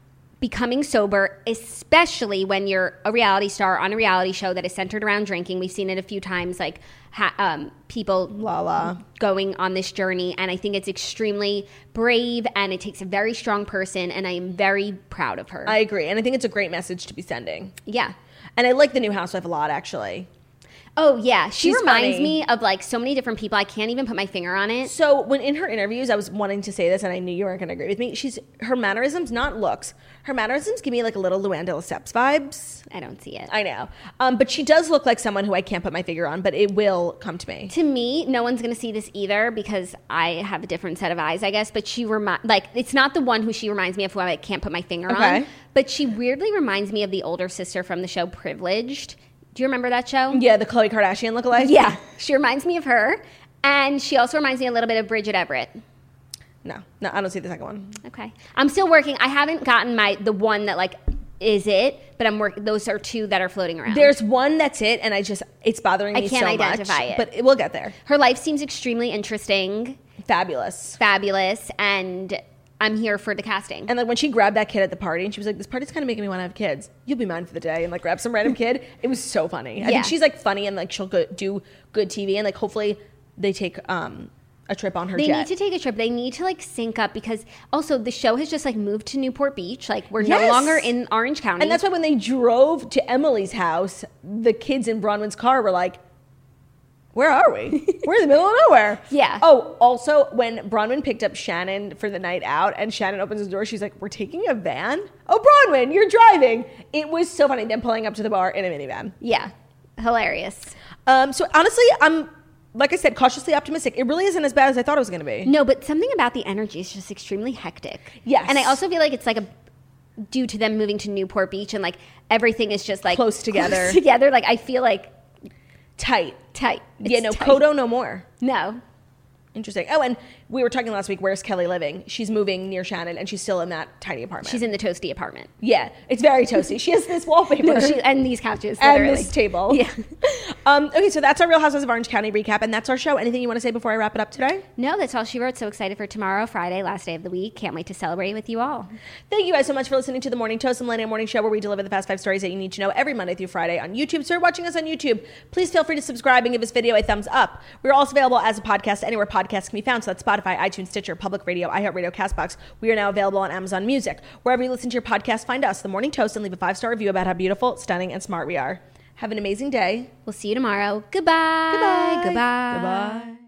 becoming sober, especially when you're a reality star on a reality show that is centered around drinking. We've seen it a few times, like ha- um, people Lala. going on this journey. And I think it's extremely brave and it takes a very strong person. And I am very proud of her. I agree. And I think it's a great message to be sending. yeah. And I like the new housewife a lot, actually. Oh, yeah. She She's reminds funny. me of like so many different people. I can't even put my finger on it. So when in her interviews, I was wanting to say this, and I knew you weren't going to agree with me. She's her mannerisms, not looks. Her mannerisms give me like a little Luann de Lesseps vibes. I don't see it. I know, um, but she does look like someone who I can't put my finger on, but it will come to me. To me, no one's going to see this either because I have a different set of eyes, I guess. But she remi- like it's not the one who she reminds me of who I can't put my finger Okay. on. But she weirdly reminds me of the older sister from the show Privileged. Do you remember that show? Yeah, the Khloe Kardashian lookalike. Yeah, she reminds me of her, and she also reminds me a little bit of Bridget Everett. No, no, I don't see the second one. Okay, I'm still working. I haven't gotten my the one that like is it, but I'm working. Those are two that are floating around. There's one that's it, and I just it's bothering I me can't so identify much. it. But it, we'll get there. Her life seems extremely interesting, Fabulous. fabulous, and I'm here for the casting. And like when she grabbed that kid at the party, and she was like, "This party's kind of making me want to have kids. You'll be mine for the day," and like grab some random kid. It was so funny. I Yeah. think she's like funny, and like she'll go, do good T V, and like hopefully they take um a trip on her They jet. need to take a trip. They need to like sync up because also the show has just like moved to Newport Beach. Like we're no Yes. longer in Orange County. And that's why when they drove to Emily's house, the kids in Bronwyn's car were like, "Where are we? We're in the middle of nowhere." Yeah. Oh, also when Bronwyn picked up Shannon for the night out and Shannon opens the door, she's like, "We're taking a van? Oh, Bronwyn, you're driving." It was so funny. Them pulling up to the bar in a minivan. yeah, hilarious. Um, so honestly, I'm, like I said, cautiously optimistic. It really isn't as bad as I thought it was going to be. No, but something about the energy is just extremely hectic. Yes. And I also feel like it's like a due to them moving to Newport Beach and like everything is just like Close together. close together. Like I feel like Tight. tight. yeah, It's no, tight. Kodo no more. No. Interesting. Oh, and we were talking last week, where's Kelly living? She's moving near Shannon, and she's still in that tiny apartment. She's in the toasty apartment. Yeah, it's very toasty. She has this wallpaper. No, she, and these couches. and literally. this table. Yeah. Um, okay, so that's our Real Housewives of Orange County recap, and that's our show. Anything you want to say before I wrap it up today? No, that's all she wrote. So excited for tomorrow, Friday, last day of the week. Can't wait to celebrate with you all. Thank you guys so much for listening to the Morning Toast and Millennial Morning Show, where we deliver the fast five stories that you need to know every Monday through Friday on YouTube. So if you're watching us on YouTube, please feel free to subscribe and give this video a thumbs up. We're also available as a podcast anywhere podcasts can be found. So that's Spotify, iTunes, Stitcher, Public Radio, iHeartRadio, CastBox. We are now available on Amazon Music. Wherever you listen to your podcast, find us, The Morning Toast, and leave a five-star review about how beautiful, stunning, and smart we are. Have an amazing day. We'll see you tomorrow. Goodbye. Goodbye. Goodbye. Goodbye.